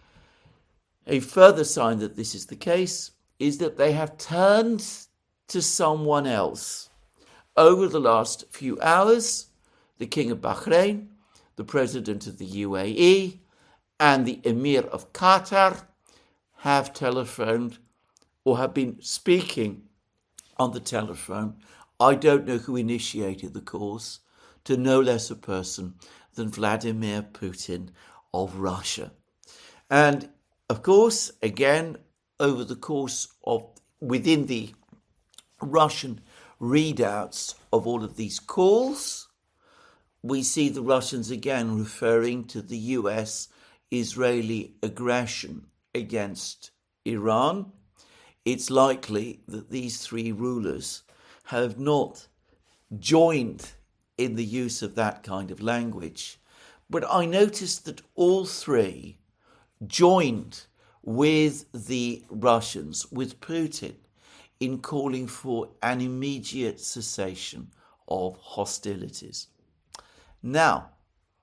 A further sign that this is the case is that they have turned to someone else. Over the last few hours, the King of Bahrain, the President of the UAE, and the Emir of Qatar have telephoned or have been speaking on the telephone. I don't know who initiated the calls, to no less a person than Vladimir Putin of Russia. And of course, again, over the course of within the Russian readouts of all of these calls, we see the Russians again referring to the US-Israeli aggression against Iran. It's likely that these three rulers have not joined in the use of that kind of language. But I noticed that all three joined with the Russians, with Putin, in calling for an immediate cessation of hostilities. Now,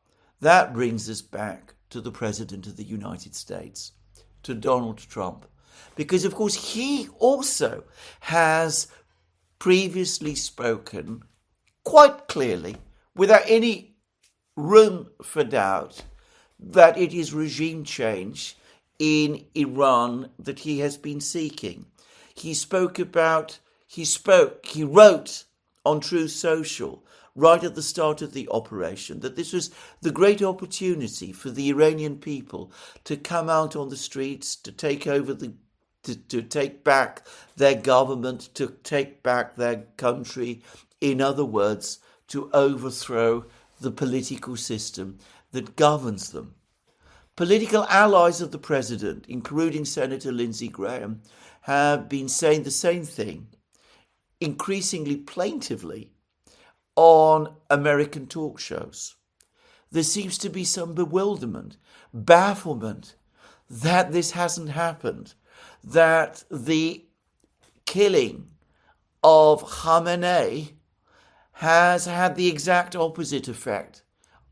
that brings us back to the President of the United States, to Donald Trump, Because, of course, he also has previously spoken quite clearly, without any room for doubt, that it is regime change in Iran that he has been seeking. He wrote on Truth Social right at the start of the operation that this was the great opportunity for the Iranian people to come out on the streets, to take over to take back their government, to take back their country. In other words, to overthrow the political system that governs them. Political allies of the president, including Senator Lindsey Graham, have been saying the same thing, increasingly plaintively, on American talk shows. There seems to be some bewilderment, bafflement that this hasn't happened, that the killing of Khamenei has had the exact opposite effect.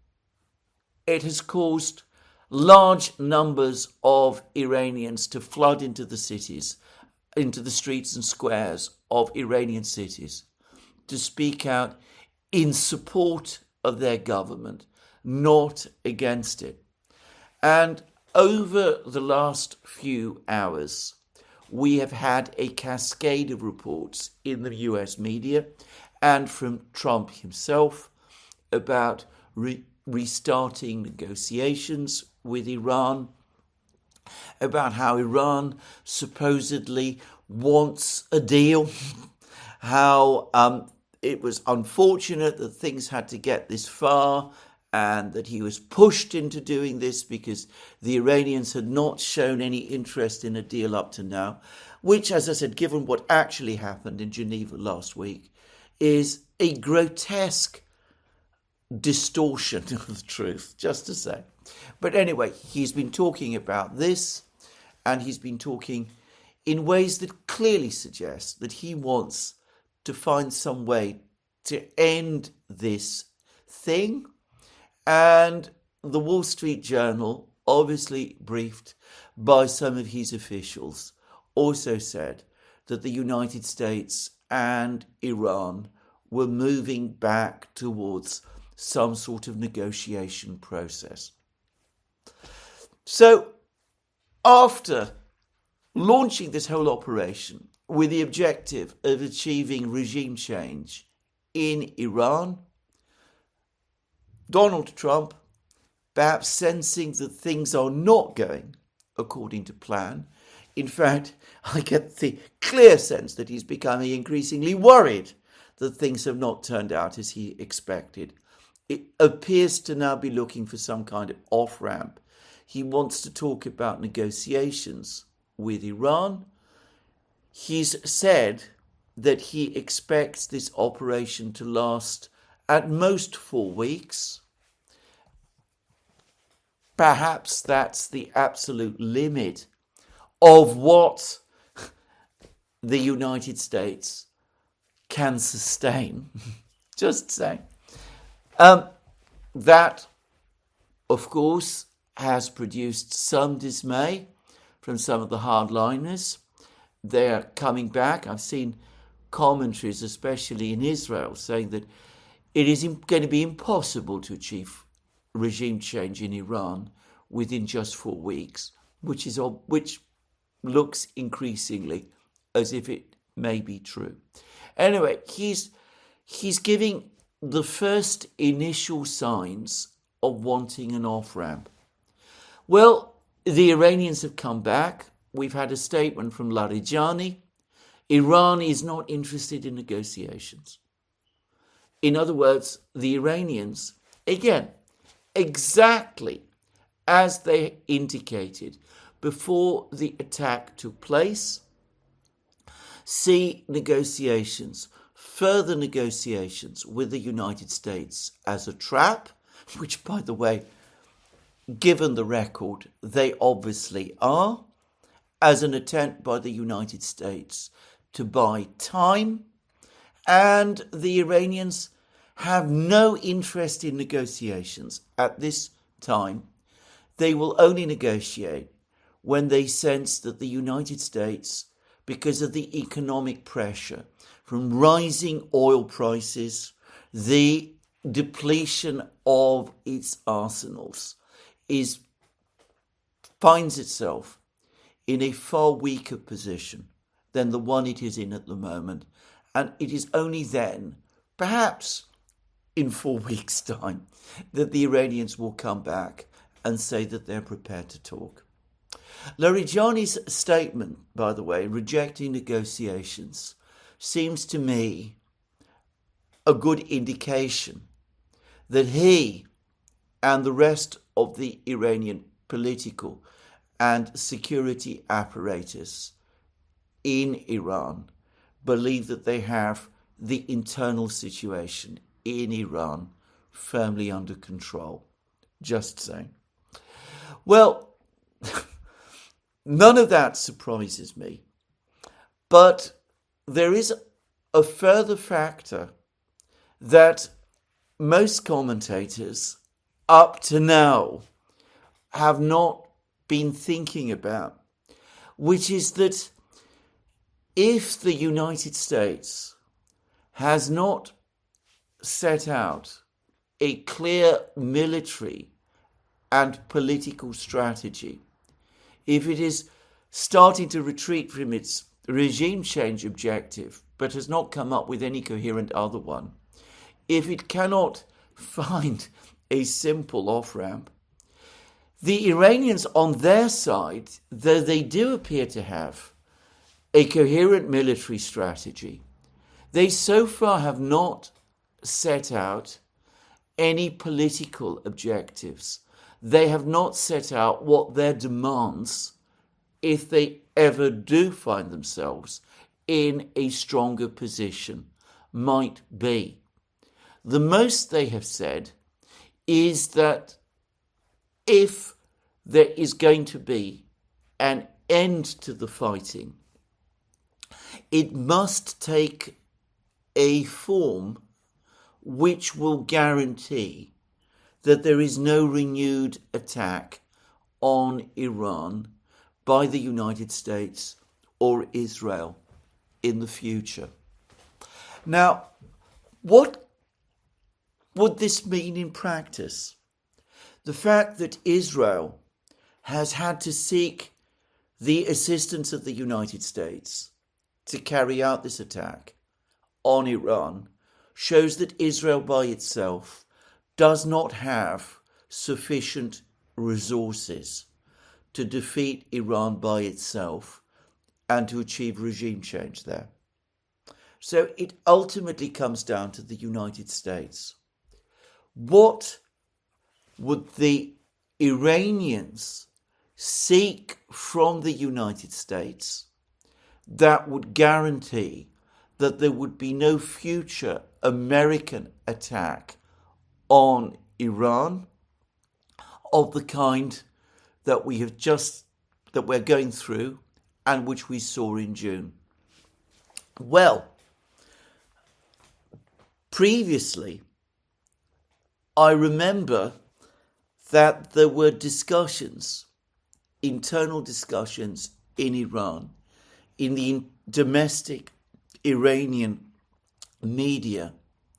It has caused large numbers of Iranians to flood into the cities, into the streets and squares of Iranian cities, to speak out in support of their government, not against it. And over the last few hours, we have had a cascade of reports in the US media and from Trump himself about restarting negotiations with Iran, about how Iran supposedly wants a deal, how it was unfortunate that things had to get this far, and that he was pushed into doing this because the Iranians had not shown any interest in a deal up to now, which, as I said, given what actually happened in Geneva last week, is a grotesque distortion of the truth, just to say. But anyway, he's been talking about this, and he's been talking in ways that clearly suggest that he wants to find some way to end this thing. And the Wall Street Journal, obviously briefed by some of his officials, also said that the United States and Iran were moving back towards some sort of negotiation process. So, after launching this whole operation with the objective of achieving regime change in Iran, Donald Trump, perhaps sensing that things are not going according to plan. In fact, I get the clear sense that he's becoming increasingly worried that things have not turned out as he expected. It appears to now be looking for some kind of off-ramp. He wants to talk about negotiations with Iran. He's said that he expects this operation to last at most 4 weeks. Perhaps that's the absolute limit of what the United States can sustain. Just saying. That, of course, has produced some dismay from some of the hardliners. They're coming back. I've seen commentaries, especially in Israel, saying that it is going to be impossible to achieve regime change in Iran within just 4 weeks, which looks increasingly as if it may be true. Anyway, he's giving the first initial signs of wanting an off-ramp. Well, the Iranians have come back. We've had a statement from Larijani. Iran is not interested in negotiations. In other words, the Iranians, again, exactly as they indicated before the attack took place, see negotiations, further negotiations with the United States as a trap, which, by the way, given the record, they obviously are, as an attempt by the United States to buy time, and the Iranians have no interest in negotiations at this time. They will only negotiate when they sense that the United States, because of the economic pressure from rising oil prices, the depletion of its arsenals, finds itself in a far weaker position than the one it is in at the moment. And it is only then, perhaps in 4 weeks' time, that the Iranians will come back and say that they're prepared to talk. Larijani's statement, by the way, rejecting negotiations, seems to me a good indication that he and the rest of the Iranian political and security apparatus in Iran believe that they have the internal situation in Iran firmly under control. Just saying. Well, none of that surprises me. But there is a further factor that most commentators up to now have not been thinking about, which is that if the United States has not set out a clear military and political strategy, if it is starting to retreat from its regime change objective but has not come up with any coherent other one, if it cannot find a simple off-ramp, the Iranians on their side, though they do appear to have a coherent military strategy, they so far have not set out any political objectives. They have not set out what their demands, if they ever do find themselves in a stronger position, might be. The most they have said is that if there is going to be an end to the fighting, it must take a form which will guarantee that there is no renewed attack on Iran by the United States or Israel in the future. Now, what would this mean in practice? The fact that Israel has had to seek the assistance of the United States to carry out this attack on Iran shows that Israel by itself does not have sufficient resources to defeat Iran by itself and to achieve regime change there. So it ultimately comes down to the United States. What would the Iranians seek from the United States that would guarantee that there would be no future American attack on Iran of the kind that we're going through and which we saw in June? Well, previously, I remember that there were discussions, internal discussions in Iran, in the domestic Iranian media,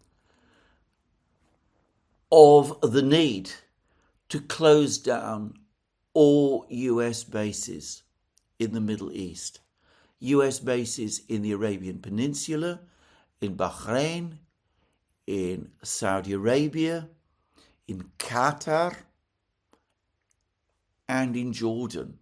of the need to close down all US bases in the Middle East. US bases in the Arabian Peninsula, in Bahrain, in Saudi Arabia, in Qatar, and in Jordan.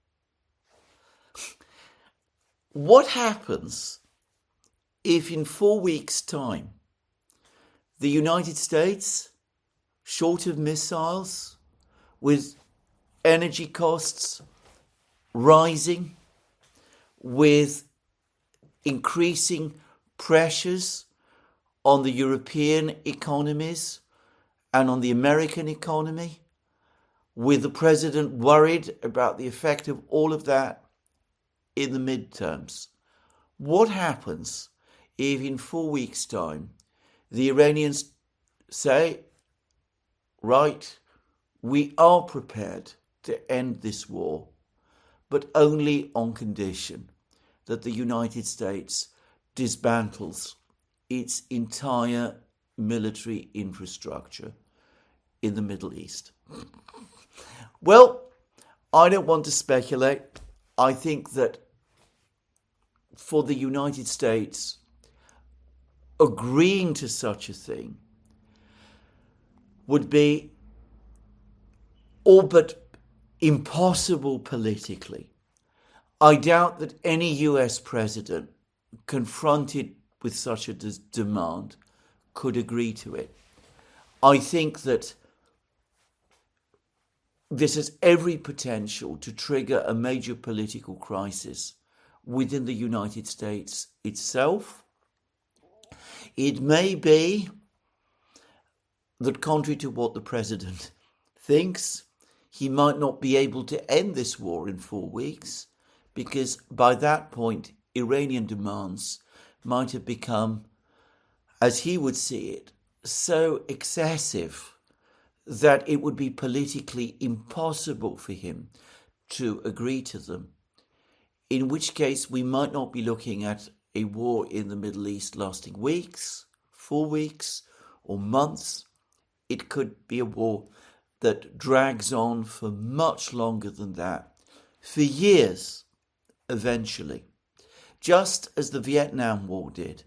What happens if in 4 weeks' time the United States, short of missiles, with energy costs rising, with increasing pressures on the European economies and on the American economy, with the president worried about the effect of all of that in the midterms? What happens if in 4 weeks' time the Iranians say, right, we are prepared to end this war, but only on condition that the United States dismantles its entire military infrastructure in the Middle East. Well, I don't want to speculate. I think that for the United States agreeing to such a thing would be all but impossible politically. I doubt that any US president confronted with such a demand could agree to it. I think that this has every potential to trigger a major political crisis within the United States itself. It may be that, contrary to what the president thinks, he might not be able to end this war in 4 weeks, because by that point, Iranian demands might have become, as he would see it, so excessive that it would be politically impossible for him to agree to them, in which case we might not be looking at a war in the Middle East lasting weeks, 4 weeks, or months. It could be a war that drags on for much longer than that, for years, eventually, just as the Vietnam War did,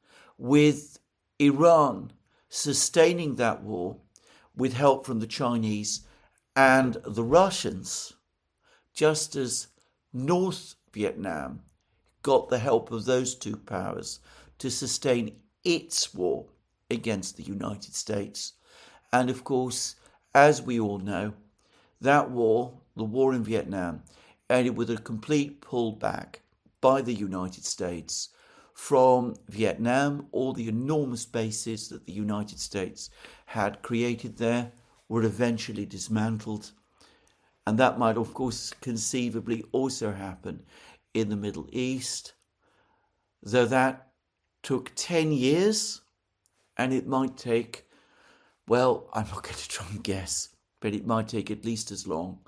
with Iran sustaining that war with help from the Chinese and the Russians, just as North Vietnam got the help of those two powers to sustain its war against the United States. And of course, as we all know, that war, the war in Vietnam, ended with a complete pullback by the United States from Vietnam. All the enormous bases that the United States had created there were eventually dismantled. And that might, of course, conceivably also happen in the Middle East, though that took 10 years, and it might take, well, I'm not going to try and guess, but it might take at least as long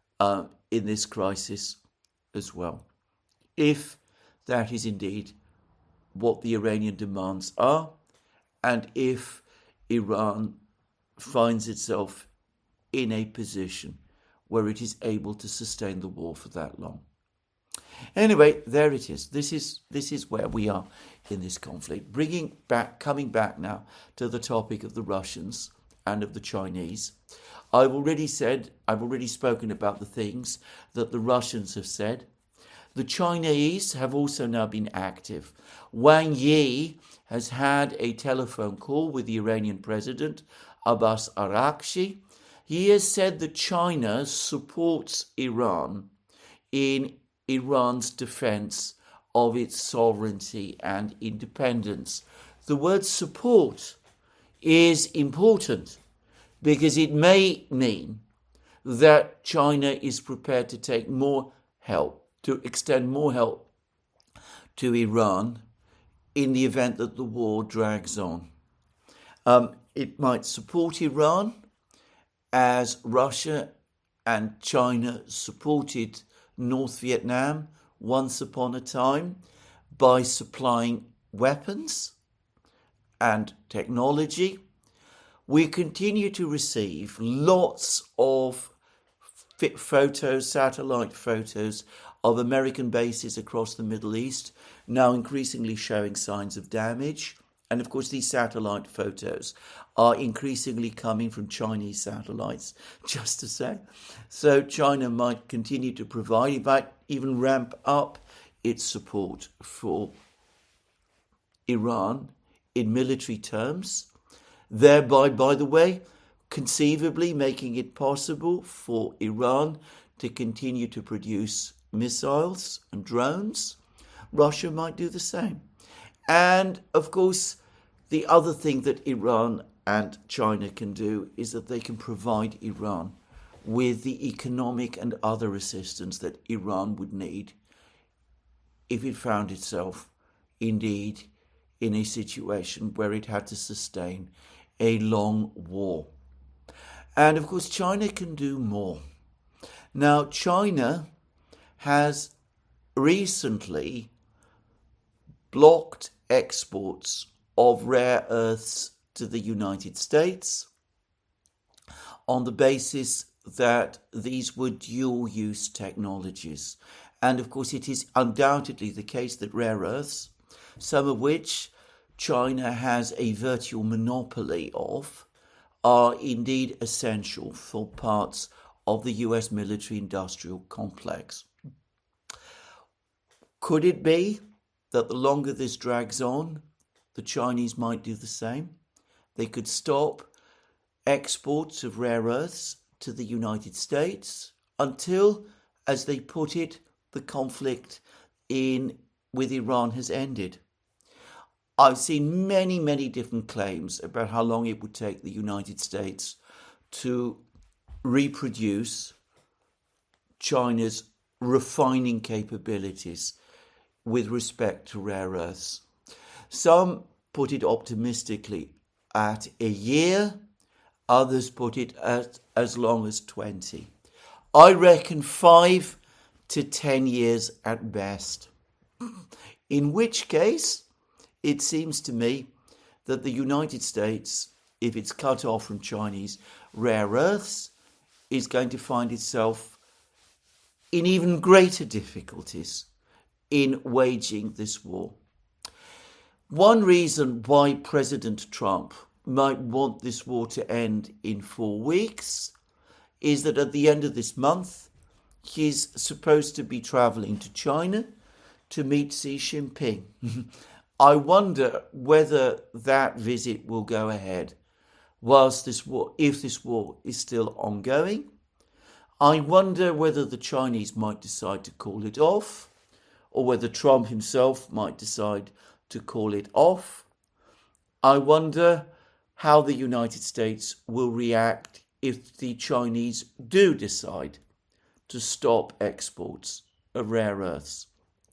in this crisis as well, if that is indeed what the Iranian demands are, and if Iran finds itself in a position where it is able to sustain the war for that long. Anyway, there it is. This is where we are in this conflict. Coming back now to the topic of the Russians and of the Chinese. I've already spoken about the things that the Russians have said. The Chinese have also now been active. Wang Yi has had a telephone call with the Iranian president, Abbas Araghchi. He has said that China supports Iran in Iran's defense of its sovereignty and independence. The word support is important because it may mean that China is prepared to take more help, to extend more help to Iran in the event that the war drags on. It might support Iran as Russia and China supported North Vietnam once upon a time by supplying weapons and technology. We continue to receive lots of satellite photos of American bases across the Middle East, now increasingly showing signs of damage. And of course, these satellite photos are increasingly coming from Chinese satellites, just to say. So China might continue to provide, in fact, even ramp up its support for Iran in military terms, thereby, by the way, conceivably making it possible for Iran to continue to produce missiles and drones. Russia might do the same. And, of course, the other thing that Iran and China can do is that they can provide Iran with the economic and other assistance that Iran would need if it found itself, indeed, in a situation where it had to sustain a long war. And, of course, China can do more. Now, China has recently blocked exports of rare earths to the United States on the basis that these were dual-use technologies. And of course, it is undoubtedly the case that rare earths, some of which China has a virtual monopoly of, are indeed essential for parts of the US military-industrial complex. Could it be that the longer this drags on, the Chinese might do the same? They could stop exports of rare earths to the United States until, as they put it, the conflict with Iran has ended. I've seen many different claims about how long it would take the United States to reproduce China's refining capabilities with respect to rare earths. Some put it optimistically at a year, others put it at as long as 20. I reckon 5 to 10 years at best. In which case, it seems to me that the United States, if it's cut off from Chinese rare earths, is going to find itself in even greater difficulties in waging this war. One reason why President Trump might want this war to end in 4 weeks is that at the end of this month, he's supposed to be traveling to China to meet Xi Jinping. I wonder whether that visit will go ahead whilst this war, if this war is still ongoing. I wonder whether the Chinese might decide to call it off, or whether Trump himself might decide to call it off. I wonder how the United States will react if the Chinese do decide to stop exports of rare earths.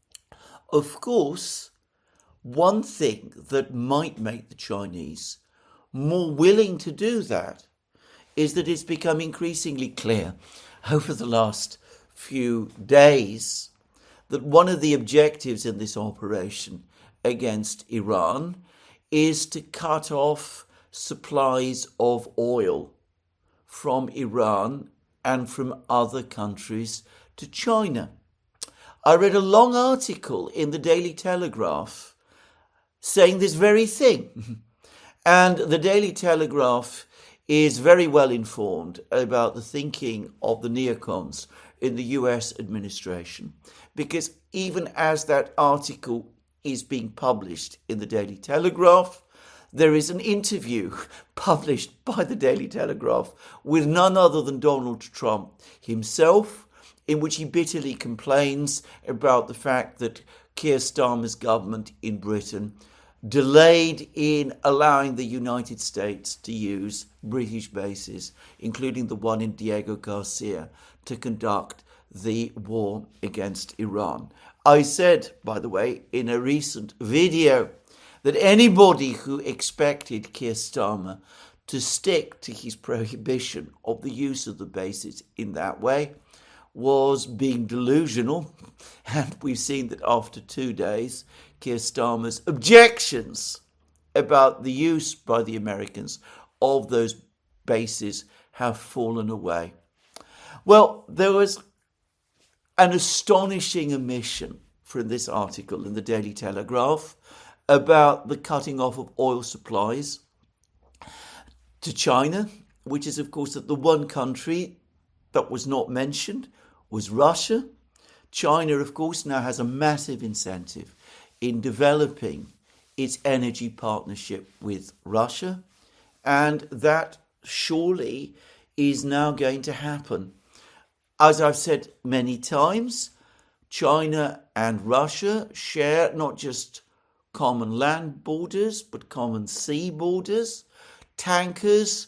Of course, one thing that might make the Chinese more willing to do that is that it's become increasingly clear over the last few days that one of the objectives in this operation against Iran is to cut off supplies of oil from Iran and from other countries to China. I read a long article in the Daily Telegraph saying this very thing. And the Daily Telegraph is very well informed about the thinking of the neocons in the US administration, because even as that article is being published in the Daily Telegraph, there is an interview published by the Daily Telegraph with none other than Donald Trump himself, in which he bitterly complains about the fact that Keir Starmer's government in Britain delayed in allowing the United States to use British bases, including the one in Diego Garcia, to conduct the war against Iran. I said, by the way, in a recent video, that anybody who expected Keir Starmer to stick to his prohibition of the use of the bases in that way was being delusional. And we've seen that after 2 days, Keir Starmer's objections about the use by the Americans of those bases have fallen away. Well, there was an astonishing omission from this article in the Daily Telegraph about the cutting off of oil supplies to China, which is, of course, that the one country that was not mentioned was Russia. China, of course, now has a massive incentive in developing its energy partnership with Russia, and that surely is now going to happen. As I've said many times, China and Russia share not just common land borders, but common sea borders. Tankers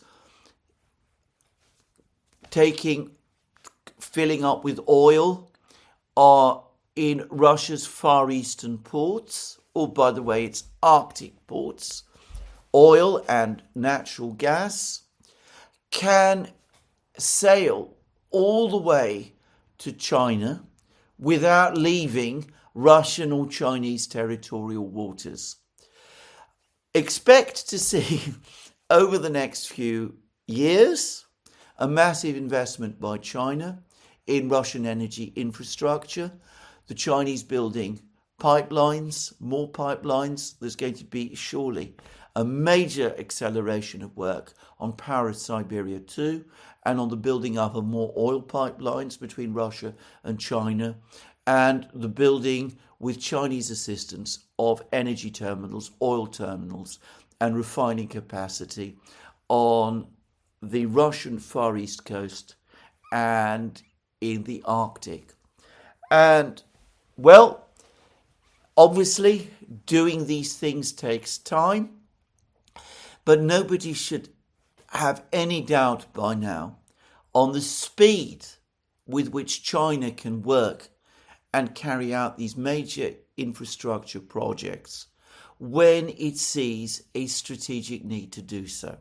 filling up with oil are in Russia's Far Eastern ports, or by the way, it's Arctic ports. Oil and natural gas can sail all the way to China without leaving Russian or Chinese territorial waters. Expect to see over the next few years a massive investment by China in Russian energy infrastructure, the Chinese building pipelines, more pipelines. There's going to be surely a major acceleration of work on Power of Siberia 2 and on the building up of more oil pipelines between Russia and China, and the building with Chinese assistance of energy terminals, oil terminals and refining capacity on the Russian Far East coast and in the Arctic. And, well, obviously doing these things takes time, but nobody should have any doubt by now on the speed with which China can work and carry out these major infrastructure projects when it sees a strategic need to do so.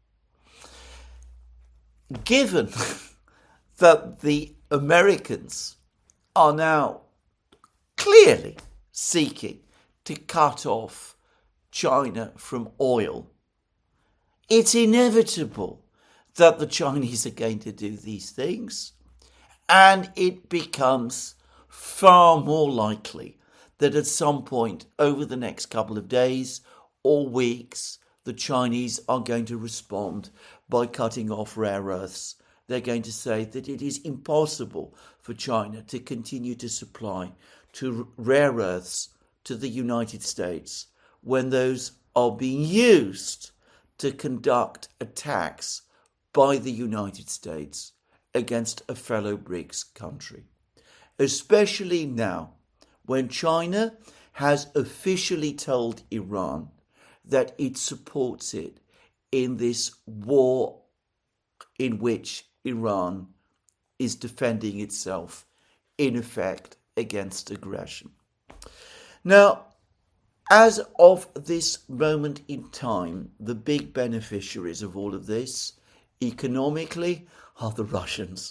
Given that the Americans are now clearly seeking to cut off China from oil, it's inevitable that the Chinese are going to do these things, and it becomes far more likely that at some point over the next couple of days or weeks, the Chinese are going to respond by cutting off rare earths. They're going to say that it is impossible for China to continue to supply to rare earths to the United States when those are being used to conduct attacks by the United States against a fellow BRICS country. Especially now, when China has officially told Iran that it supports it in this war in which Iran is defending itself, in effect, against aggression. Now, as of this moment in time, the big beneficiaries of all of this, economically, are the Russians.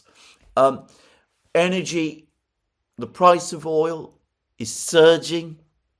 Energy, the price of oil is surging.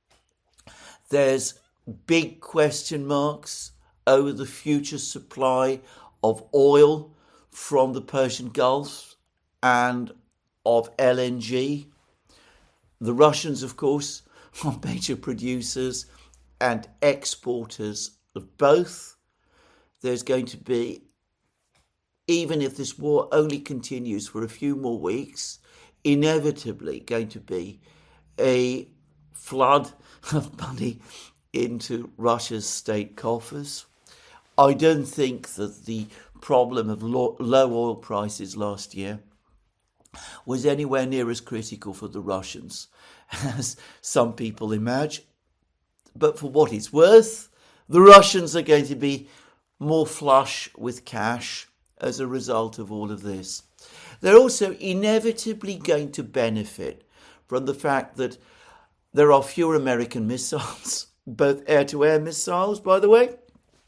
There's big question marks over the future supply of oil from the Persian Gulf and of LNG. The Russians, of course, are major producers and exporters of both. There's going to be, even if this war only continues for a few more weeks, inevitably going to be a flood of money into Russia's state coffers. I don't think that the problem of low oil prices last year was anywhere near as critical for the Russians as some people imagine. But for what it's worth, the Russians are going to be more flush with cash as a result of all of this. They're also inevitably going to benefit from the fact that there are fewer American missiles, both air-to-air missiles, by the way,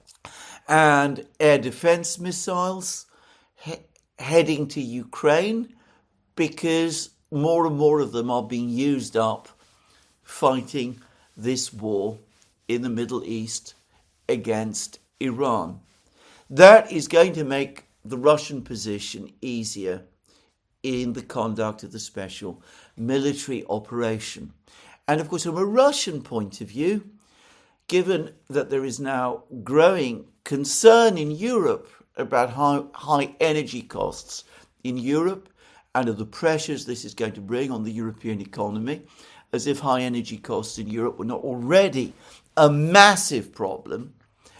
and air defense missiles heading to Ukraine, because more and more of them are being used up fighting this war in the Middle East against Iran. That is going to make the Russian position easier in the conduct of the special military operation. And of course, from a Russian point of view, given that there is now growing concern in Europe about high energy costs in Europe and of the pressures this is going to bring on the European economy, as if high energy costs in Europe were not already a massive problem,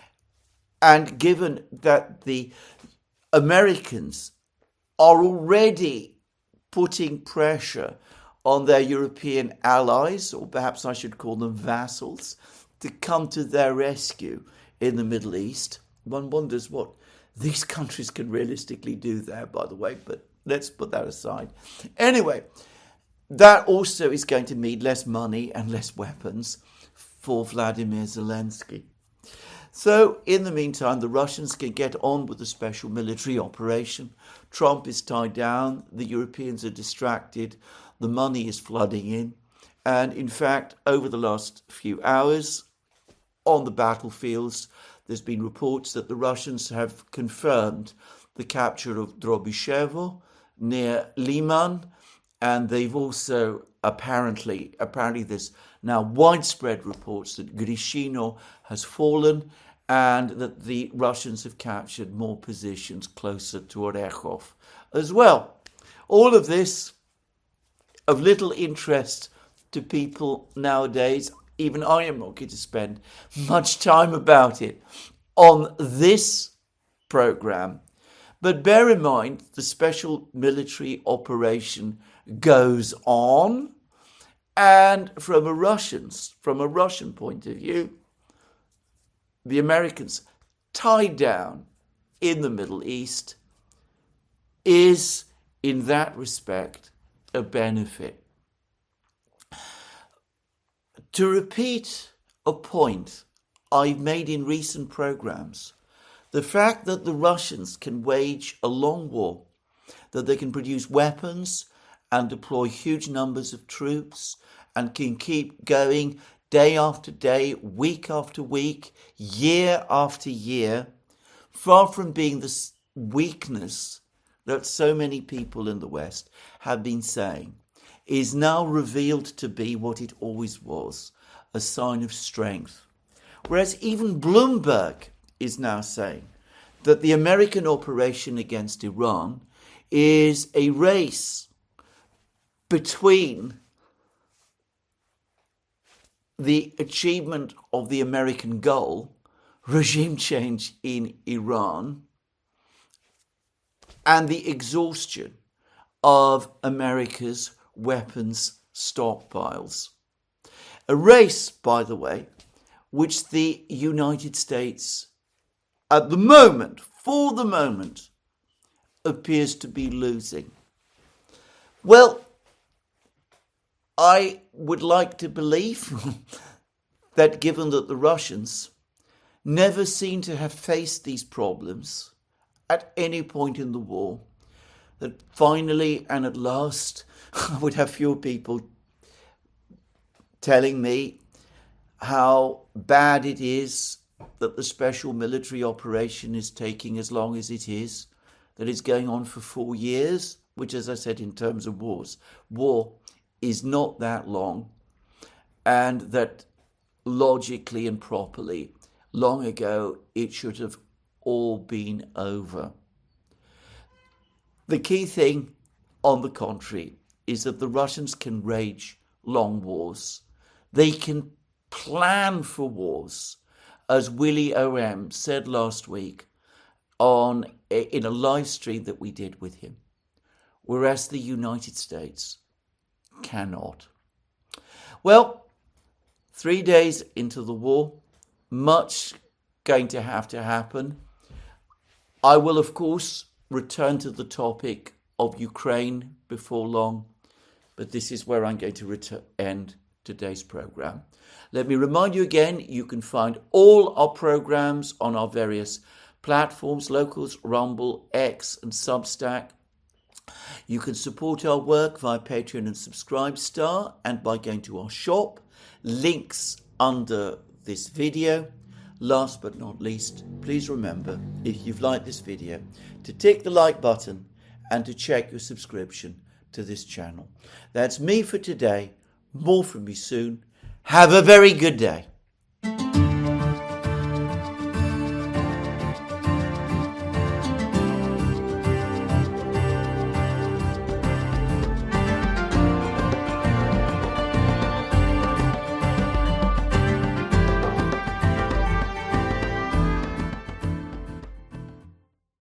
and given that the Americans are already putting pressure on their European allies, or perhaps I should call them vassals, to come to their rescue in the Middle East. One wonders what these countries can realistically do there, by the way, but let's put that aside. Anyway, that also is going to mean less money and less weapons for Vladimir Zelensky. So, in the meantime, the Russians can get on with the special military operation. Trump is tied down. The Europeans are distracted the money is flooding in. And in fact, over the last few hours on the battlefields, there's been reports that the Russians have confirmed the capture of Drobyshevo near Liman, and they've also apparently there's now widespread reports that Grishino has fallen and that the Russians have captured more positions closer to Orekhov as well. All of this of little interest to people nowadays. Even I am not going to spend much time about it on this program. But bear in mind, the special military operation goes on. And from a Russian point of view, the Americans tied down in the Middle East is, in that respect, a benefit. To repeat a point I've made in recent programs, the fact that the Russians can wage a long war, that they can produce weapons and deploy huge numbers of troops and can keep going day after day, week after week, year after year, far from being the weakness that so many people in the West have been saying, is now revealed to be what it always was, a sign of strength. Whereas even Bloomberg is now saying that the American operation against Iran is a race between the achievement of the American goal, regime change in Iran, and the exhaustion of America's weapons stockpiles. A race, by the way, which the United States, at the moment, for the moment, appears to be losing. Well, I would like to believe that given that the Russians never seem to have faced these problems at any point in the war, that finally and at last I would have fewer people telling me how bad it is that the special military operation is taking as long as it is, that it's going on for 4 years, which, as I said, in terms of war is not that long, and that logically and properly, long ago, it should have all been over. The key thing, on the contrary, is that the Russians can wage long wars. They can plan for wars, as Willie O.M. said last week in a live stream that we did with him, whereas the United States cannot. Well, 3 days into the war, much going to have to happen. I will, of course, return to the topic of Ukraine before long, but this is where I'm going to end today's program. Let me remind you again, you can find all our programs on our various platforms, Locals, Rumble, X and Substack. You can support our work via Patreon and Subscribestar and by going to our shop, links under this video. Last but not least, please remember, if you've liked this video, to tick the like button and to check your subscription to this channel. That's me for today. More from me soon. Have a very good day.